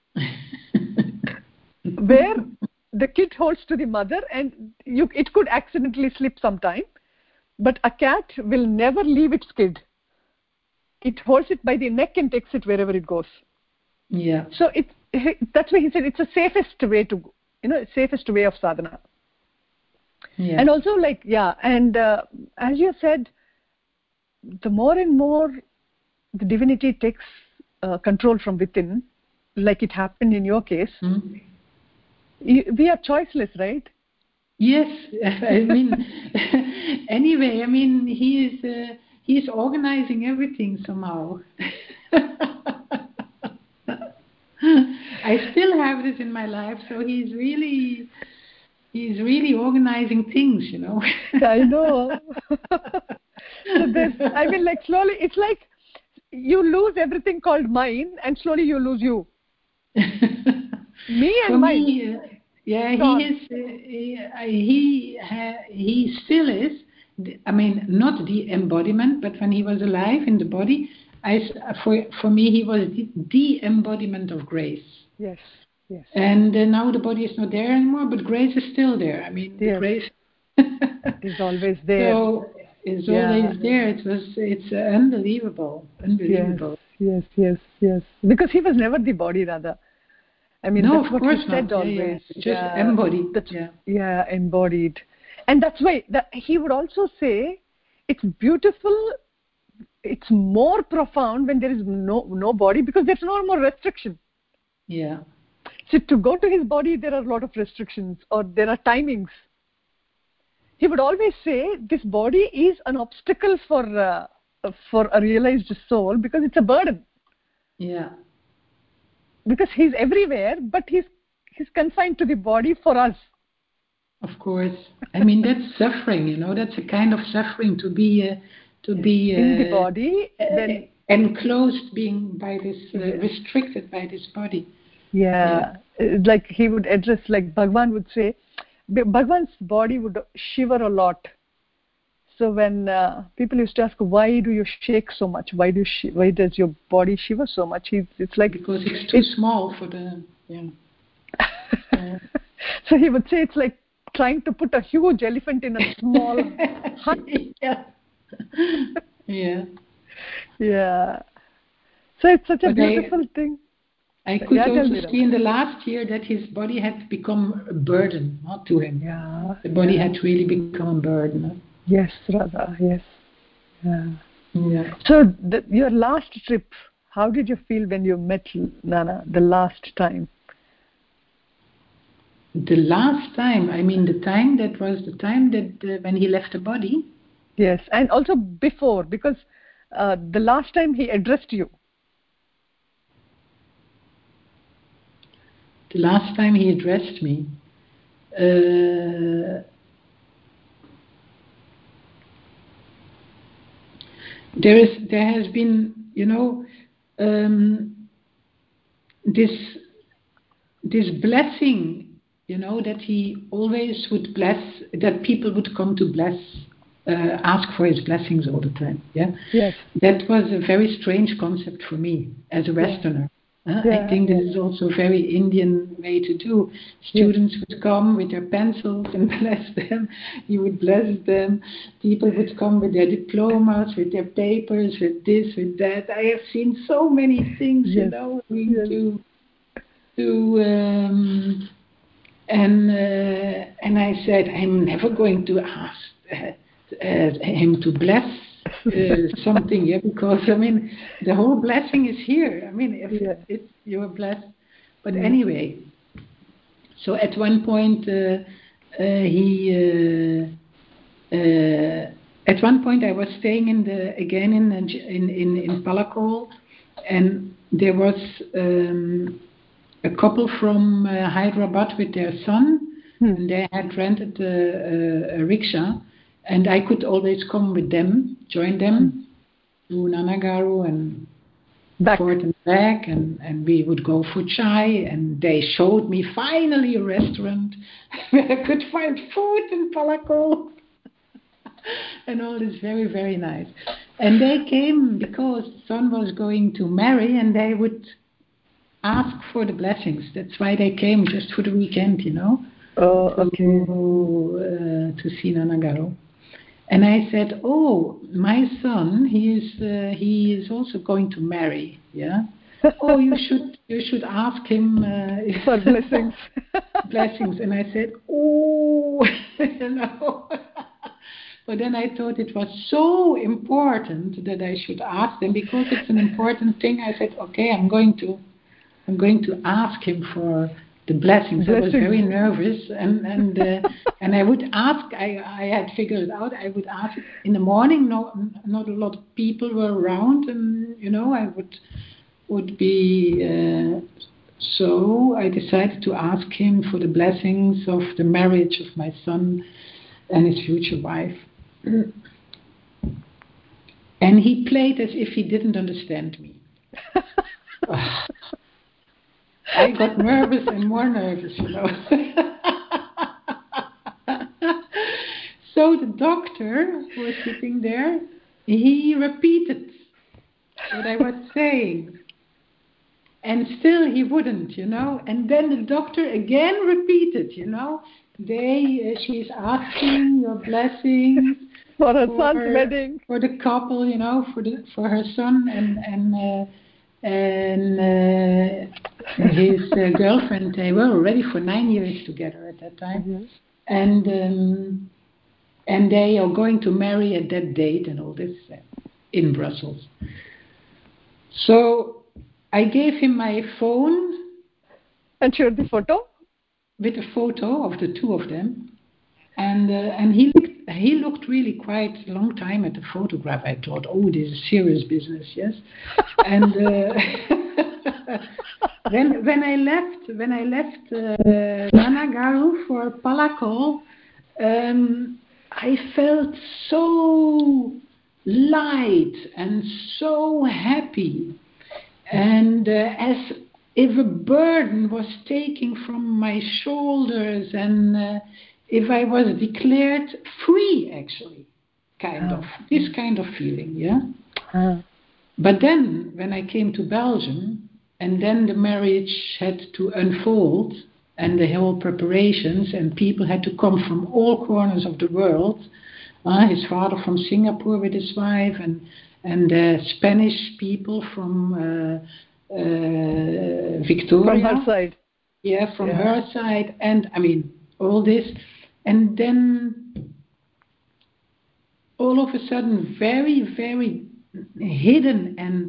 Where the kid holds to the mother, and you, it could accidentally slip sometime, but a cat will never leave its kid. It holds it by the neck and takes it wherever it goes. Yeah. So it, that's why he said it's the safest way to go, you know, safest way of sadhana. Yeah. And also, like, yeah, and uh, as you said, the more and more the divinity takes uh, control from within, like it happened in your case, Mm-hmm. you, we are choiceless, right? Yes, I mean, anyway, I mean, he is uh, he is organizing everything somehow. I still have this in my life, so he's really he's really organizing things, you know. I know. So there's, I mean, like slowly, it's like you lose everything called mine, and slowly you lose you. Me and For mine. me, uh, yeah, Gone. he is. Uh, he he, ha, he still is. the- I mean, not the embodiment, but when he was alive in the body, I s- for for me he was the, the embodiment of grace. Yes, yes. And uh, now the body is not there anymore, but grace is still there. I mean, the Yes. grace Is always there. So it's Yeah. always there. It was. It's uh, unbelievable. Unbelievable. Yes, yes, yes, yes. Because he was never the body, rather. I mean, No, that's of what course he said not. Yeah, yeah. always. Just Yeah, embodied. That's, Yeah. yeah, embodied. And that's why that he would also say it's beautiful, it's more profound when there is no no body, because there's no more restriction. Yeah. So to go to his body, there are a lot of restrictions, or there are timings. He would always say this body is an obstacle for uh, for a realized soul, because it's a burden. Yeah. Because he's everywhere, but he's he's confined to the body for us. Of course. I mean, that's suffering. You know, that's a kind of suffering to be uh, to be uh, In the body, uh, then enclosed, being by this uh, Yeah. restricted by this body. yeah, uh, like he would address, like Bhagwan would say, B- Bhagwan's body would shiver a lot. So when uh, people used to ask, why do you shake so much? Why do you sh- why does your body shiver so much? He, it's like Because it's too it's, small for the. Yeah. Uh, so he would say it's like trying to put a huge elephant in a small hut. yeah. Yeah. Yeah. So it's such a But I- beautiful thing. I could Yeah, tell also me, Ram. see in the last year that his body had become a burden, not to him. Yeah. The body yeah. had really become a burden. Yes, Radha. Yes. Yeah. Yeah. So the, your last trip, how did you feel when you met Nana the last time? the last time, I mean, the time that was the time that uh, when he left the body. Yes, and also before, because uh, the last time he addressed you. The last time he addressed me. Uh, there is, there has been, you know, um, this, this blessing. You know, that he always would bless, that people would come to bless, uh, ask for his blessings all the time. Yeah. Yes. That was a very strange concept for me as a Westerner. Yeah. Uh, Yeah, I think yeah. this is also a very Indian way to do. Students yes. would come with their pencils and bless them. You would bless them. People would come with their diplomas, with their papers, with this, with that. I have seen so many things, yes. you know, I mean, yes. to, to, um, And uh, and I said, I'm never going to ask uh, uh, him to bless uh, something, yeah, because I mean the whole blessing is here. I mean, if yeah. it, you are blessed, but yeah. anyway. So at one point uh, uh, he, uh, uh, at one point I was staying in the again in in in, in Palakol, and there was. Um, a couple from uh, Hyderabad with their son, hmm. and they had rented a, a, a rickshaw, and I could always come with them, join them hmm. to Nanagaru and back. forth and back, and, and we would go for chai, and they showed me finally a restaurant where I could find food in Palakol. And all is very, very nice. And they came because the son was going to marry, and they would ask for the blessings. That's why they came just for the weekend, you know, oh, to, okay. uh, to see Nanagaru. And I said, oh, my son, he is uh, he is also going to marry, yeah. Oh, you should you should ask him uh, for blessings. blessings. And I said, oh, you know. But then I thought it was so important that I should ask them because it's an important thing. I said, okay, I'm going to. I'm going to ask him for the blessings. blessings. I was very nervous, and and uh, and I would ask. I, I had figured it out. I would ask in the morning. No, not a lot of people were around, and you know, I would would be. Uh, so I decided to ask him for the blessings of the marriage of my son and his future wife. And he played as if he didn't understand me. I got nervous and more nervous, you know. So the doctor who was sitting there, he repeated what I was saying. And still he wouldn't, you know. And then the doctor again repeated, you know. They, uh, she's asking your blessings for her for, son's wedding, for the couple, you know, for the for her son and and. Uh, and uh, his uh, girlfriend, they were already for nine years together at that time, mm-hmm. and um, and they are going to marry at that date and all this uh, in Brussels. So I gave him my phone and showed the photo with a photo of the two of them, and uh, and he looked, he looked really quite a long time at the photograph. I thought, oh, this is serious business, yes, and. Uh, when when I left when I left uh, Nanagaru for Palakol, um, I felt so light and so happy, and uh, as if a burden was taken from my shoulders, and uh, if I was declared free, actually, kind oh. of this kind of feeling, yeah. Oh. But then when I came to Belgium. And then the marriage had to unfold and the whole preparations, and people had to come from all corners of the world. Uh, his father from Singapore with his wife, and and uh, Spanish people from uh, uh, Victoria. From her side. Yeah, from yeah. her side. And I mean, all this. And then all of a sudden, very, very hidden and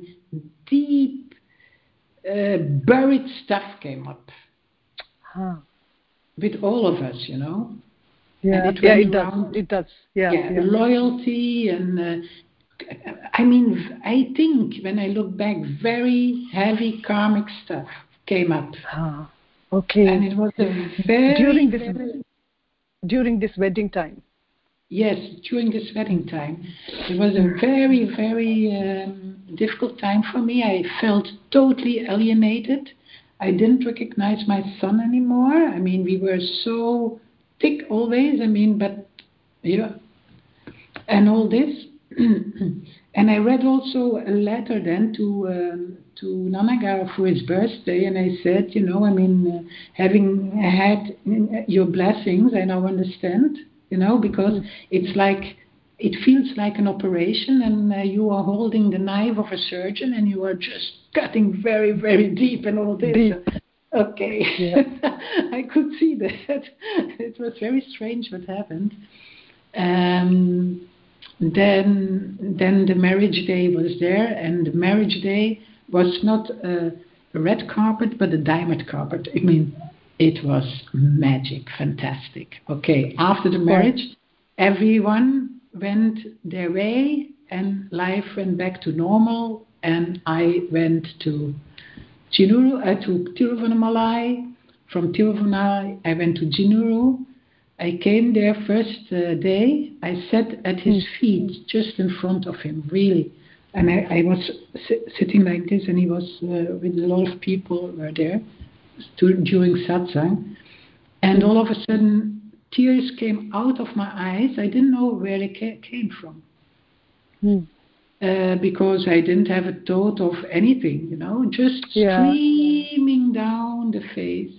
deep, Uh, buried stuff came up. Huh. with all of us, you know. Yeah, And it yeah, went it does. around, It does. Yeah, yeah, yeah. loyalty and. Uh, I mean, I think when I look back, very heavy karmic stuff came up. Ah, okay. And it was a very, during this very, during this wedding time. yes, during this wedding time. It was a very, very um, difficult time for me. I felt totally alienated. I didn't recognize my son anymore. I mean, we were so thick always. I mean, but, yeah, and all this. And I read also a letter then to um, to Nanagara for his birthday, and I said, you know, I mean, uh, having had your blessings, I now understand, you know, because it's like, it feels like an operation, and uh, you are holding the knife of a surgeon, and you are just cutting very, very deep and all this. Deep. Okay, Yeah. I could see that. It was very strange what happened. Um, then then the marriage day was there, and the marriage day was not a red carpet but a diamond carpet. I mean, it was magic, fantastic. Okay, after the marriage, everyone went their way and life went back to normal, and I went to Jinuru, uh, to Tiruvannamalai. From Tiruvannamalai I went to Jinuru. I came there first uh, day. I sat at his feet, just in front of him, really. And I, I was si- sitting like this, and he was uh, with a lot of people were there to, during satsang. And all of a sudden, tears came out of my eyes. I didn't know where they ca- came from. Mm. Uh, because I didn't have a thought of anything, you know, just Yeah. streaming down the face.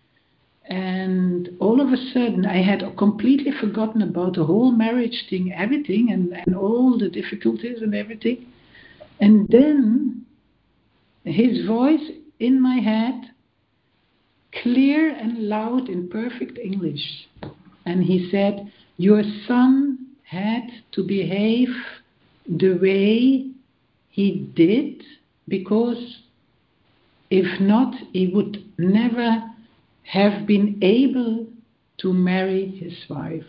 And all of a sudden, I had completely forgotten about the whole marriage thing, everything, and, and all the difficulties and everything. And then his voice in my head, clear and loud in perfect English. And he said, your son had to behave the way he did, because if not, he would never have been able to marry his wife.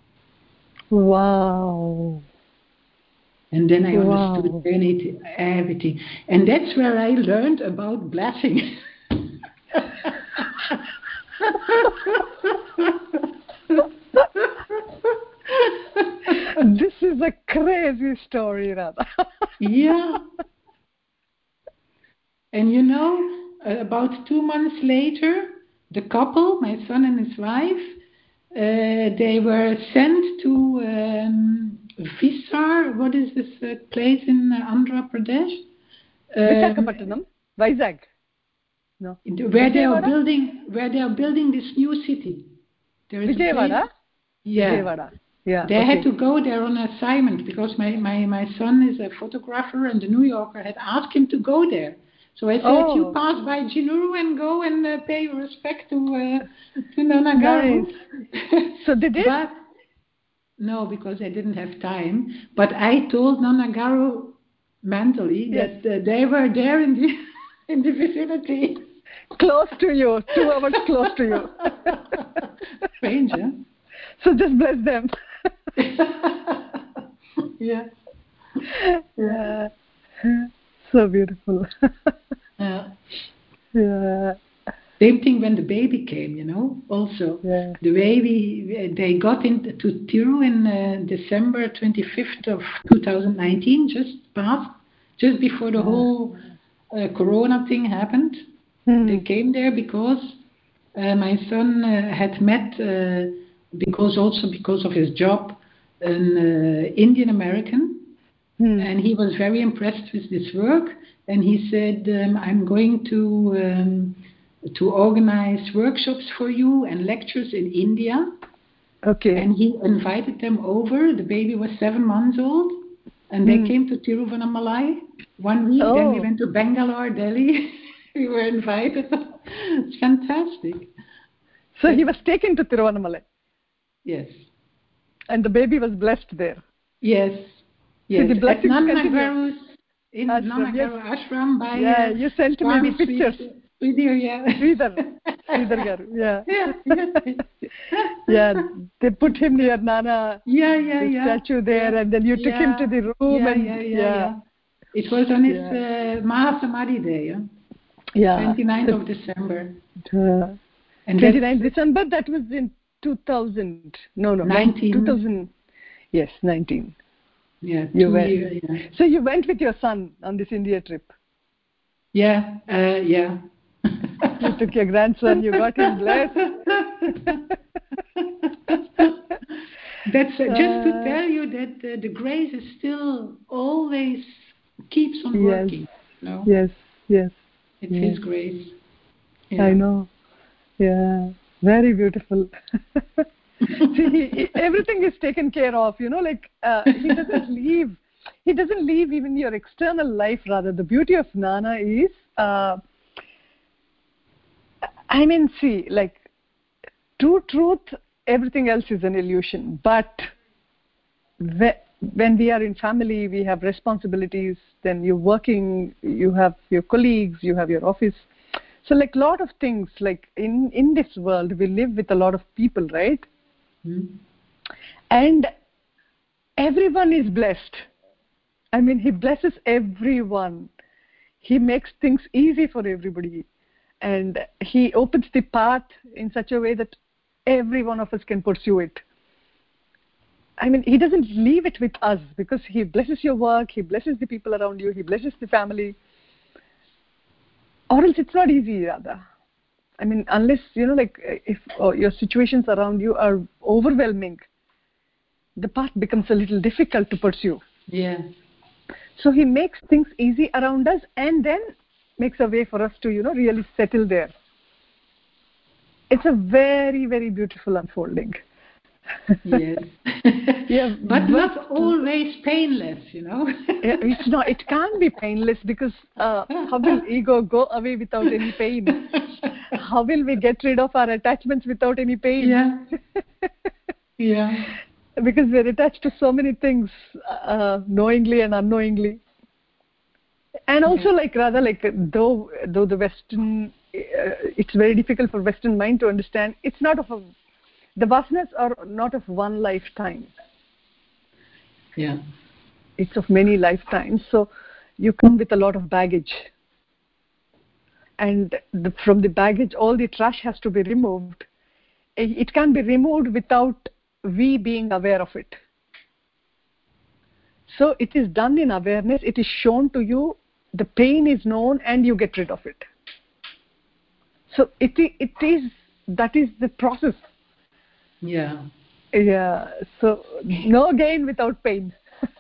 Wow. And then I Wow. understood anything, everything. And that's where I learned about blessing. This is a crazy story, Radha. Yeah. And you know, uh, about two months later, the couple, my son and his wife, uh, they were sent to um, Visar. What is this uh, place in uh, Andhra Pradesh? Um, Visakhapatnam, Vizag. No. where they are Vijayawada? building, where they are building this new city. There is Vijayawada? a place. Yeah. Vijayawada. Yeah. They okay. had to go there on assignment because my, my, my son is a photographer, and the New Yorker had asked him to go there. So I said, Oh. you pass by Jinuru and go and uh, pay your respect to uh, to Nanagaru. Nice. So they did? But no, because I didn't have time. But I told Nanagaru mentally Yes. that uh, they were there in the in the vicinity. Close to you, two hours close to you. Strange, huh? So just bless them. Yeah. Yeah. So beautiful. Yeah. Yeah. Same thing when the baby came, you know, also. Yeah. The way we, they got into Tiru in uh, December twenty-fifth of two thousand nineteen, just past, just before the Yeah. whole uh, Corona thing happened. Hmm. They came there because uh, my son uh, had met, uh, because also because of his job, an uh, Indian American. Hmm. And he was very impressed with this work, and he said, um, I'm going to um, to organize workshops for you and lectures in India. Okay. And he invited them over. The baby was seven months old, and they Hmm. came to Tiruvannamalai one week. Oh. Then we went to Bangalore, Delhi. We were invited. It's fantastic. So he was taken to Tiruvannamalai. Yes. And the baby was blessed there. Yes. Yes. So the At blessings Nanagaru's, in Ashram, Nanagaru yes. ashram by Yeah, uh, you sent me Swami the pictures. Sridhar, yeah. Sridhar. Sridhar Garu, yeah. Yeah, yeah. Yeah, they put him near Nana, Yeah, yeah, the yeah. statue there, yeah. and then you took yeah. him to the room, yeah, and yeah, yeah, yeah. It was on his yeah. uh, Mahasamadhi day, yeah? yeah, twenty-ninth of December. Uh, and twenty-ninth December, that was in two thousand. No, no, nineteen. two thousand. Yes, nineteen. Yeah, you two went. years. Yeah. So you went with your son on this India trip. Yeah, uh, yeah. You took your grandson, you got him blessed. That's uh, just to tell you that uh, the grace is still always keeps on yes, working. No? Yes, yes. It's yes. His grace. Yeah. I know. Yeah, very beautiful. See, he, he, everything is taken care of. You know, like uh, he doesn't leave. He doesn't leave even your external life. Rather, the beauty of Nana is, uh, I mean, see, like true truth. Everything else is an illusion. But when we are in family, we have responsibilities. Then you're working. You have your colleagues. You have your office. So, like a lot of things. Like in in this world, we live with a lot of people, right? Mm-hmm. And everyone is blessed. I mean, he blesses everyone. He makes things easy for everybody. And he opens the path in such a way that every one of us can pursue it. I mean, he doesn't leave it with us because he blesses your work, he blesses the people around you, he blesses the family. Or else it's not easy, rather. I mean, unless, you know, like if uh, your situations around you are overwhelming, the path becomes a little difficult to pursue. Yeah. So he makes things easy around us and then makes a way for us to, you know, really settle there. It's a very, very beautiful unfolding. Yes. Yeah, but, but not always painless, you know. It's not. It can't be painless because uh, how will ego go away without any pain? How will we get rid of our attachments without any pain? Yeah. Yeah. Because we're attached to so many things, uh, knowingly and unknowingly. And also, yeah. like rather like though though the Western, uh, it's very difficult for Western mind to understand. It's not of a, the vasanas are not of one lifetime. Yeah. It's of many lifetimes. So you come with a lot of baggage. And the, from the baggage, all the trash has to be removed. It can be removed without we being aware of it. So it is done in awareness. It is shown to you. The pain is known and you get rid of it. So it, it is, that is the process. Yeah. Yeah. So no gain without pain.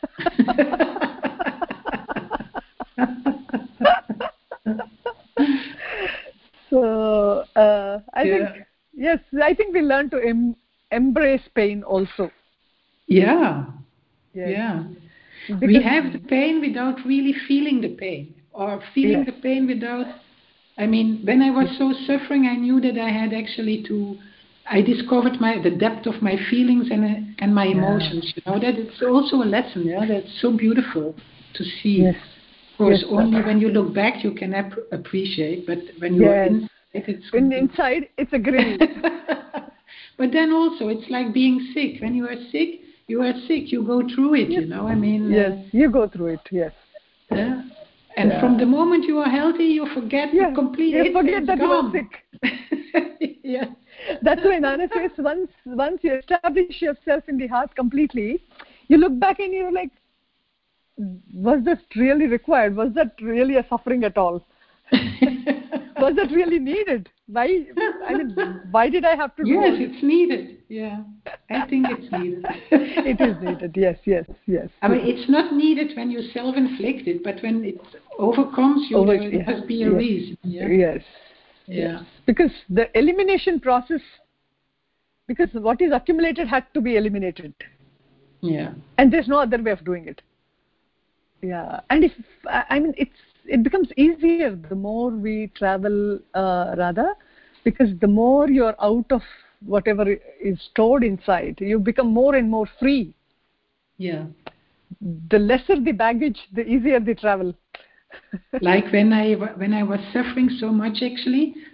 So uh, I yeah. think, yes, I think we learn to em- embrace pain also. Yeah. Yes. Yeah. Because we have the pain without really feeling the pain, or feeling yes. the pain without, I mean, when I was so suffering, I knew that I had actually to, I discovered my the depth of my feelings and and my emotions, yeah. you know, that it's also a lesson, yeah, that's so beautiful to see. Yes. Of course, yes, only sir. when you look back you can ap- appreciate, but when yes. you're inside, it's... When inside, it's a grill. But then also, it's like being sick. When you are sick, you are sick, you go through it, yes. you know, I mean... Yes, uh, you go through it, yes. Yeah. And yeah. from the moment you are healthy, you forget yeah. completely. You forget that gone. you are sick. Yeah. That's why Nana says, once, once you establish yourself in the heart completely, you look back and you're like, was this really required? Was that really a suffering at all? Was that really needed? Why? I mean, why did I have to do yes, all this? Yes, it's needed. Yeah, I think it's needed. It is needed. Yes, yes, yes. I mean, it's not needed when you self-inflict it, but when it overcomes you, Over, there yeah, must be a yes, reason. Yeah? Yes. Yeah. Yes. Because the elimination process, because what is accumulated had to be eliminated. Yeah. And there's no other way of doing it. Yeah. And if, I mean, it's, it becomes easier the more we travel, uh, rather, because the more you're out of whatever is stored inside, you become more and more free. Yeah. The lesser the baggage, the easier the travel. Like when I when I was suffering so much, actually,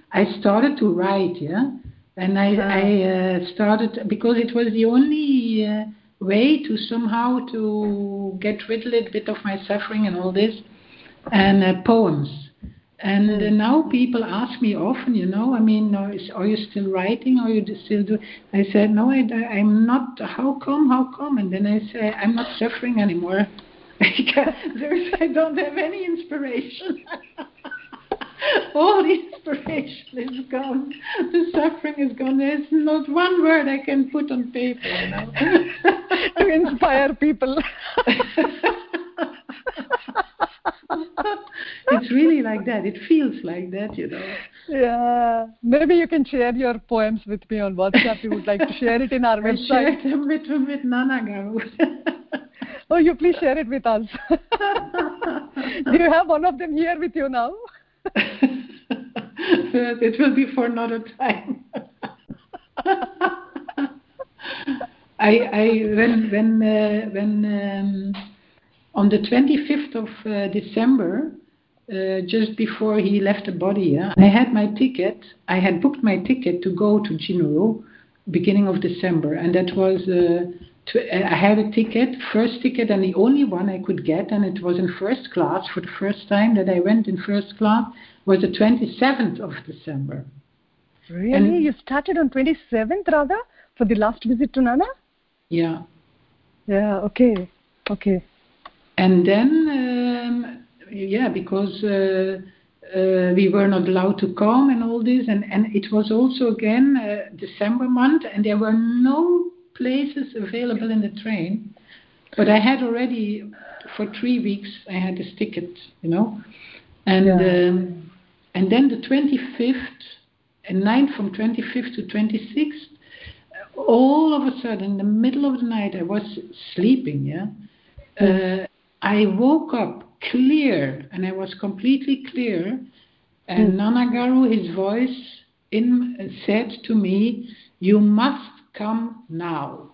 I started to write, yeah, and I, Ah. I uh, started because it was the only uh, way to somehow to get rid a little bit of my suffering and all this, and uh, poems. And uh, now people ask me often, you know, I mean, are is- are you still writing? Are you still do? I said, no, I, I'm not. How come? How come? And then I say, I'm not suffering anymore. There's, I don't have any inspiration. All the inspiration is gone. The suffering is gone. There's not one word I can put on paper, you know. To inspire people. It's really like that. It feels like that, you know. Yeah. Maybe you can share your poems with me on WhatsApp. You would like to share it in our I website. shared them with, with Nana Garu. Oh, you please share it with us. Do you have one of them here with you now? It will be for another time. I, I when when uh, when um, on the twenty-fifth of uh, December, uh, just before he left the body, yeah, I had my ticket. I had booked my ticket to go to Jinuru, beginning of December, and that was. Uh, tw- I had a ticket, first ticket, and the only one I could get, and it was in first class for the first time that I went in first class, was the twenty-seventh of December. Really? And- You started on twenty-seventh, Radha, for the last visit to Nana? Yeah. Yeah, okay. Okay. And then, um, yeah, because uh, uh, we were not allowed to come and all this, and, and it was also again uh, December month, and there were no places available in the train. But I had already, for three weeks, I had this ticket, you know. And Yeah. um, and then the twenty-fifth, and night from twenty-fifth to twenty-sixth, all of a sudden, in the middle of the night, I was sleeping, yeah. Uh, I woke up clear, and I was completely clear, and Mm. Nana Garu, his voice in, said to me, you must come now.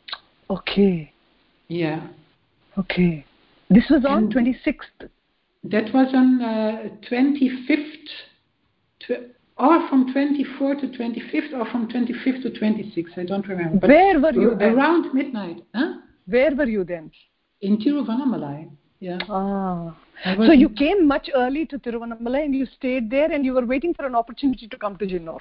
Okay. Yeah. Okay. This was on And- twenty-sixth. That was on uh, twenty-fifth, tw- or from twenty-fourth to twenty-fifth, or from twenty-fifth to twenty-sixth, I don't remember. But Where were you then? around midnight, huh? Where were you then? In Tiruvannamalai. Yeah. Ah. I was So you in- came much early to Tiruvannamalai and you stayed there and you were waiting for an opportunity to come to Jinnor.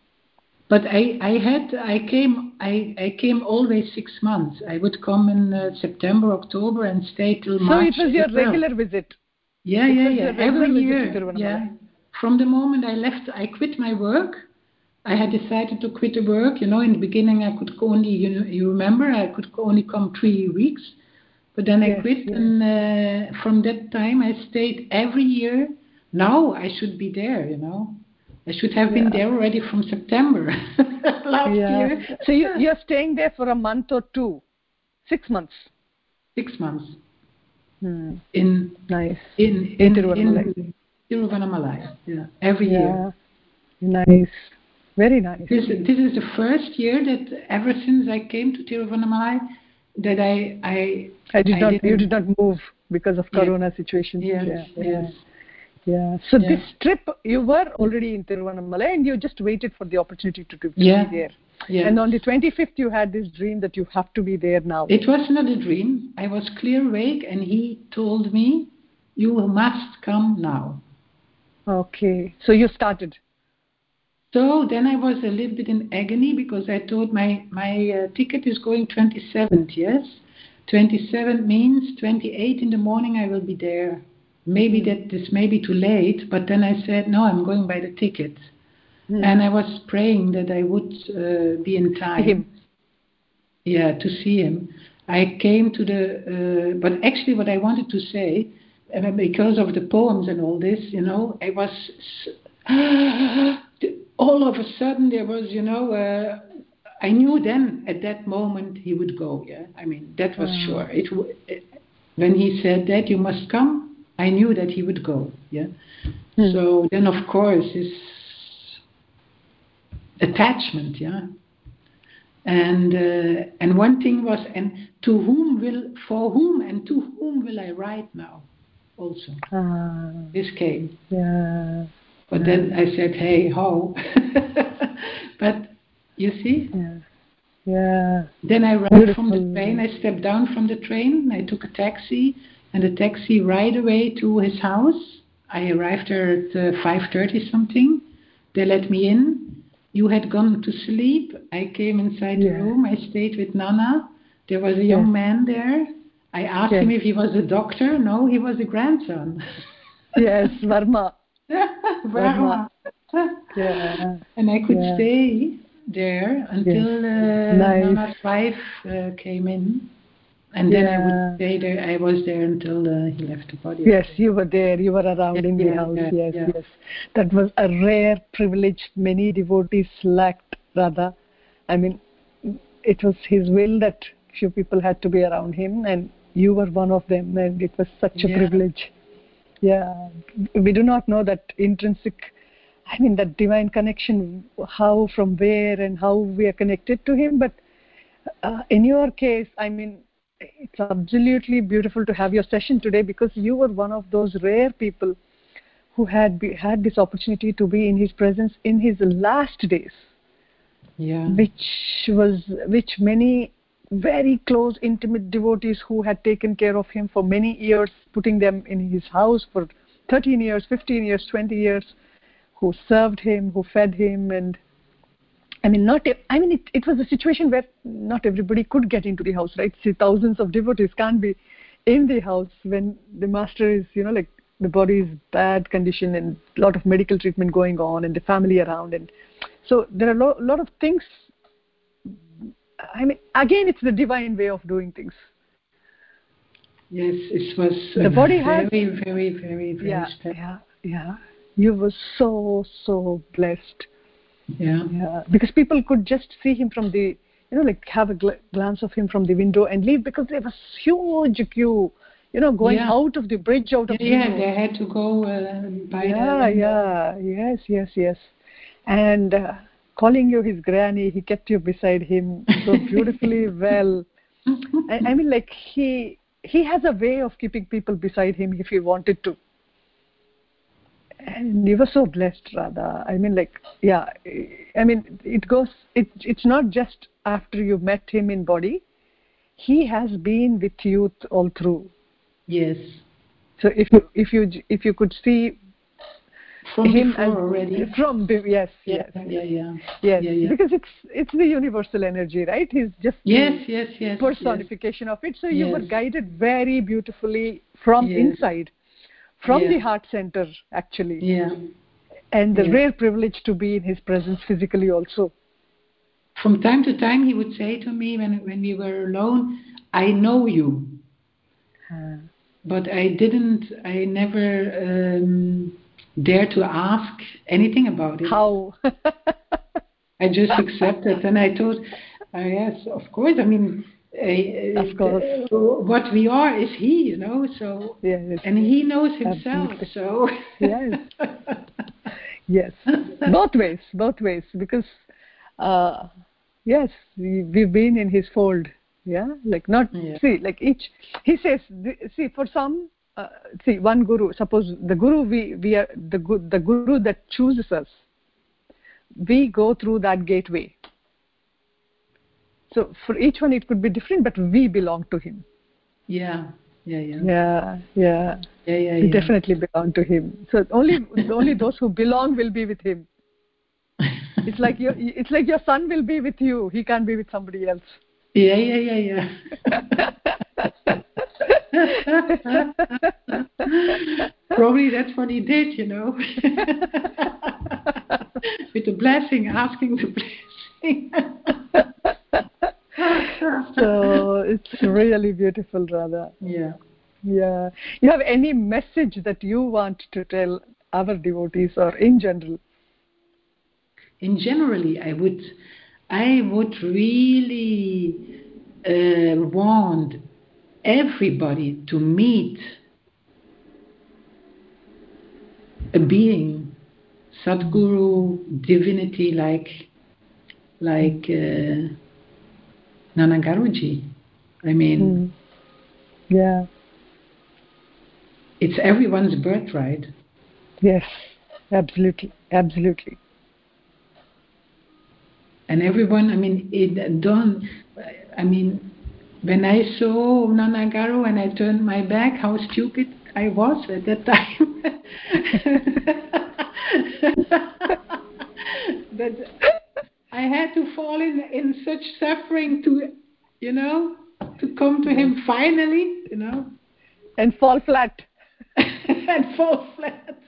But I, I had, I came, I, I came always six months. I would come in uh, September, October, and stay till So March. it was your April. regular visit. Yeah, it yeah, was yeah. your regular Every visit to year. Tiruvannamalai. Yeah. From the moment I left, I quit my work. I had decided to quit the work. You know, in the beginning, I could only, you know, you remember, I could only come three weeks. But then I Yes, quit, yes. and uh, from that time, I stayed every year. Now I should be there, you know. I should have been Yeah. there already from September last Yeah. year. So you, you're staying there for a month or two? Six months? Six months Hmm. in Nice. in In in Tiruvannamalai. in Tiruvannamalai. Yeah, every Yeah. year. Nice. Very nice. This this is the first year that ever since I came to Tiruvannamalai that I I I did I not. You didn't- did not move because of Yeah. Corona situation. Yes, Yeah. yes. Yeah. Yeah. So Yeah. this trip, you were already in Tiruvannamalai and you just waited for the opportunity to, to Yeah. be there. Yeah. And on the twenty-fifth, you had this dream that you have to be there now. It was not a dream. I was clear awake, and he told me, "You must come now." Okay. So you started. So then I was a little bit in agony because I thought my my uh, ticket is going twenty-seventh. Yes, twenty-seventh means twenty-eight in the morning I will be there. Maybe that this may be too late, but then I said no, I'm going by the ticket, Hmm. and I was praying that I would uh, be in time. Him. Yeah, to see him. I came to the, uh, but actually what I wanted to say, uh, because of the poems and all this, you know, I was, all of a sudden there was, you know, uh, I knew then at that moment he would go, yeah. I mean, that was Ah. sure. It, w- it When he said that, you must come, I knew that he would go, yeah. Hmm. So then of course his attachment, yeah. And uh, and one thing was, and to whom will, for whom and to whom will I write now? Also, Ah. this came. Yeah. But then I said, hey, ho. But you see? Yeah. Yeah. Then I arrived Beautiful. from the train. I stepped down from the train. I took a taxi, and the taxi right away to his house. I arrived there at uh, five thirty something. They let me in. You had gone to sleep. I came inside Yeah. the room. I stayed with Nana. There was a young Yes. man there. I asked Yes. him if he was a doctor. No, he was a grandson. Yes, Varma. Varma. Yeah. And I could Yeah. stay there until uh, Nice. Nana's wife uh, came in. And then I would Yeah. stay there. I was there until uh, he left the body. Yes, you were there. You were around Yeah, in the yeah, house. yeah, Yes, yeah. yes. That was a rare privilege many devotees lacked, Radha. I mean, it was his will that few people had to be around him, and you were one of them, and it was such a Yeah. privilege. Yeah. We do not know that intrinsic, I mean, that divine connection, how, from where, and how we are connected to him. But uh, in your case, I mean, it's absolutely beautiful to have your session today, because you were one of those rare people who had be, had this opportunity to be in his presence in his last days, Yeah. which was which many very close, intimate devotees who had taken care of him for many years, putting them in his house for thirteen years, fifteen years, twenty years, who served him, who fed him, and I mean, not. I mean, it, it was a situation where not everybody could get into the house, right? See, thousands of devotees can't be in the house when the master is, you know, like the body is bad condition and a lot of medical treatment going on, and the family around, and so there are a lo- lot of things. I mean, again, it's the divine way of doing things. Yes, it was The a body very, has, very, very, very yeah, special. yeah, yeah. You were so so blessed. Yeah. Yeah, because people could just see him from the, you know, like have a gl- glance of him from the window and leave, because there was huge queue, you know, going Yeah. out of the bridge, out Yeah, of the yeah, road. they had to go uh, by Yeah, the window. yeah, yes, yes, yes. And uh, calling you his granny, he kept you beside him so beautifully well. I, I mean, like he he has a way of keeping people beside him if he wanted to. And you were so blessed, Radha. I mean, like, yeah, I mean, it goes, it, it's not just after you met him in body. He has been with you all through. Yes. So if you, if you, if you could see From him before and already. from, be- yes, Yeah, yes, yeah, yeah. yes, Yeah, yeah. because it's, it's the universal energy, right? He's just Yes, the yes, yes. personification of it. So you were Yes. guided very beautifully from Yes. inside, from Yeah. the heart center, actually. Yeah. And the Yeah. rare privilege to be in his presence physically also. From time to time, he would say to me when when we were alone, "I know you," Uh, but I didn't. I never um, dared to ask anything about it. how? I just accepted, and I thought, uh, yes, of course. I mean, uh, Of course. uh, what we are is he, you know. So, Yes. and he knows himself. Absolutely. So, Yes. Yes. Both ways. Both ways. Because, uh, yes, we, we've been in his fold. Yeah. Like not Yeah. see. Like each. He says. See, for some. Uh, see, one guru. Suppose the guru we we are the gu- the guru that chooses us. We go through that gateway. So for each one it could be different, but we belong to him. Yeah. Yeah. Yeah. Yeah, yeah. Yeah. Yeah. We yeah. definitely belong to him. So only only those who belong will be with him. It's like your it's like your son will be with you. He can't be with somebody else. Yeah, yeah, yeah, yeah. Probably that's what he did, you know. With the blessing, asking the blessing. So it's really beautiful, Radha. Yeah. Yeah. You have any message that you want to tell our devotees or in general? In generally, I would, I would really uh, want everybody to meet a being, Sadguru, divinity like like uh, Nanagaruji. I mean, Mm. Yeah. it's everyone's birthright. Yes. Absolutely, absolutely. And everyone, I mean, it don't, I mean, when I saw Nana Garo and I turned my back, how stupid I was at that time. That I had to fall in, in such suffering to, you know, to come to him finally, you know. And fall flat. And fall flat.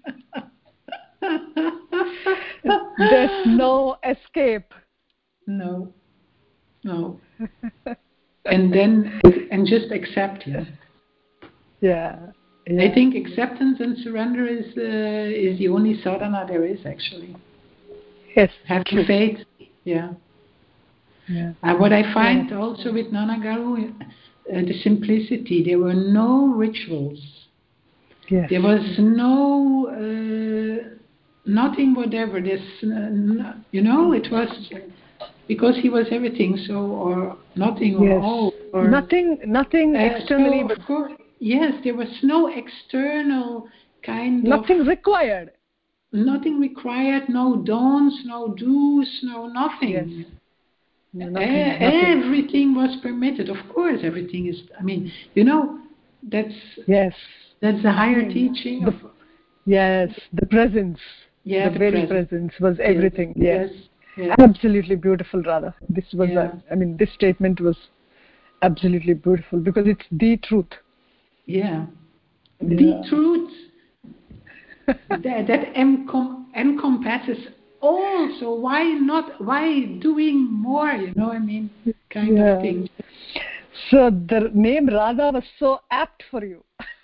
There's no escape. No, no. And then, and just accept, yeah. Yeah. yeah. I think acceptance and surrender is uh, is the only sadhana there is, actually. Yes. Have true. faith, yeah. Yeah. And what I find yeah. also with Nana Garo, uh, the simplicity. There were no rituals. Yes. There was no, uh, nothing whatever. This, uh, you know, it was because he was everything. So or nothing or yes. all. Or, nothing, nothing uh, externally. So, but of course, yes, there was no external kind nothing of. Nothing required. Nothing required. No dons, no do's, no nothing. Yes. No, nothing, uh, nothing. Everything was permitted. Of course, everything is. I mean, you know, that's yes. That's the higher mm. teaching. The, of, yes, the presence. Yeah, the, the very presence. presence was everything. Yes. Yes. yes. Absolutely beautiful, Radha. This was. Yeah. A, I mean, this statement was absolutely beautiful because it's the truth. Yeah. yeah. The truth that, that encom- encompasses all. So why not? Why doing more? You know, I mean, kind yeah. of thing. So the name Radha was so apt for you.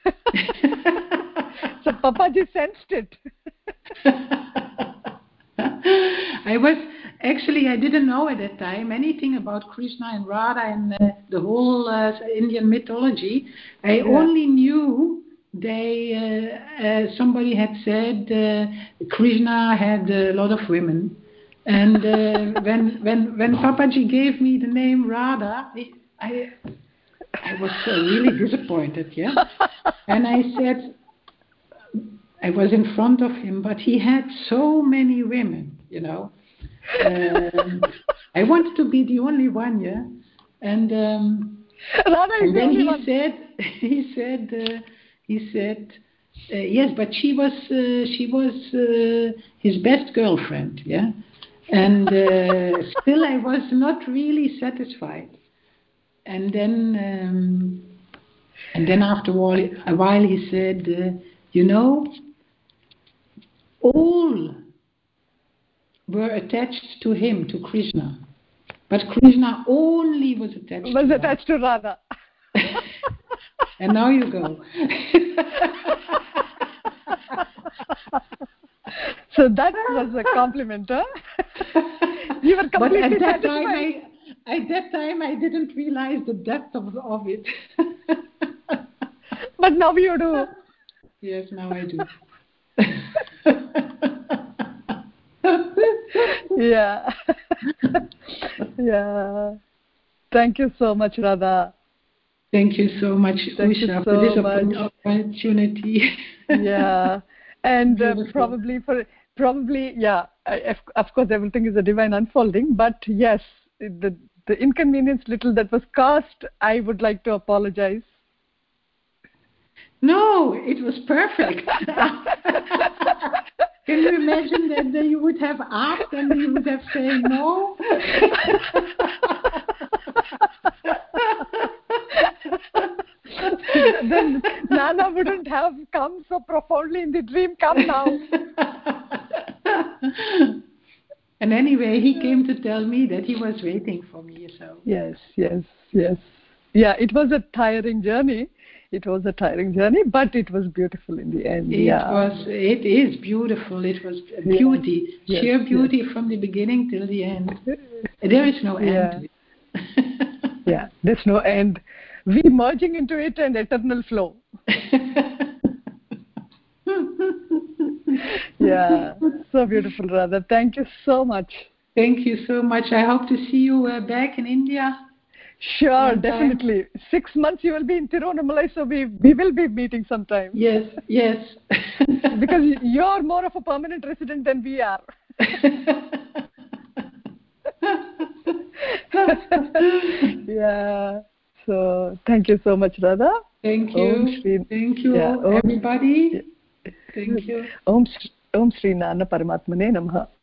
So Papaji sensed it. I was actually I didn't know at that time anything about Krishna and Radha and uh, the whole uh, Indian mythology. I yeah. only knew they uh, uh, somebody had said uh, Krishna had a lot of women, and uh, when when when Papaji gave me the name Radha, I I, I was uh, really disappointed. Yeah, and I said. I was in front of him, but he had so many women, you know. Um, I wanted to be the only one, yeah. And um, and then he one. said, he said, uh, he said, uh, yes, but she was, uh, she was uh, his best girlfriend, yeah. And uh, still, I was not really satisfied. And then, um, and then after a while, a while he said, uh, you know. All were attached to him, to Krishna. But Krishna only was attached was to attached Radha. to Radha. And now you go. So that was a compliment, huh? You were completely but at that satisfied. Time I, at that time I didn't realize the depth of, of it. But now you do. Yes, now I do. yeah. yeah. Thank you so much, Radha. Thank you so much, Thank Usha, you so for this much. opportunity. yeah. And uh, probably for probably yeah. I, of course, everything is a divine unfolding. But yes, the the inconvenience little that was caused, I would like to apologize. No, it was perfect. Can you imagine that then you would have asked and you would have said no? Then Nana wouldn't have come so profoundly in the dream. Come now. And anyway, he came to tell me that he was waiting for me. So yes, yes, yes. Yeah, it was a tiring journey. It was a tiring journey, but it was beautiful in the end. It yeah. was. It is beautiful. It was beauty, yes, sheer yes, beauty yes. from the beginning till the end. There is no yeah. end to it. yeah, there's no end. We merging into it and eternal flow. yeah, so beautiful, Radha. Thank you so much. Thank you so much. I hope to see you uh, back in India. Sure, definitely. Six months you will be in Tiruvannamalai, so we we will be meeting sometime. Yes, yes. Because you're more of a permanent resident than we are. Yeah. So thank you so much, Radha. Thank you. Om Shri, Thank you, yeah, Om, everybody. Yeah. Thank you. Om Shri, Om Shri Nana Paramatmane Namaha.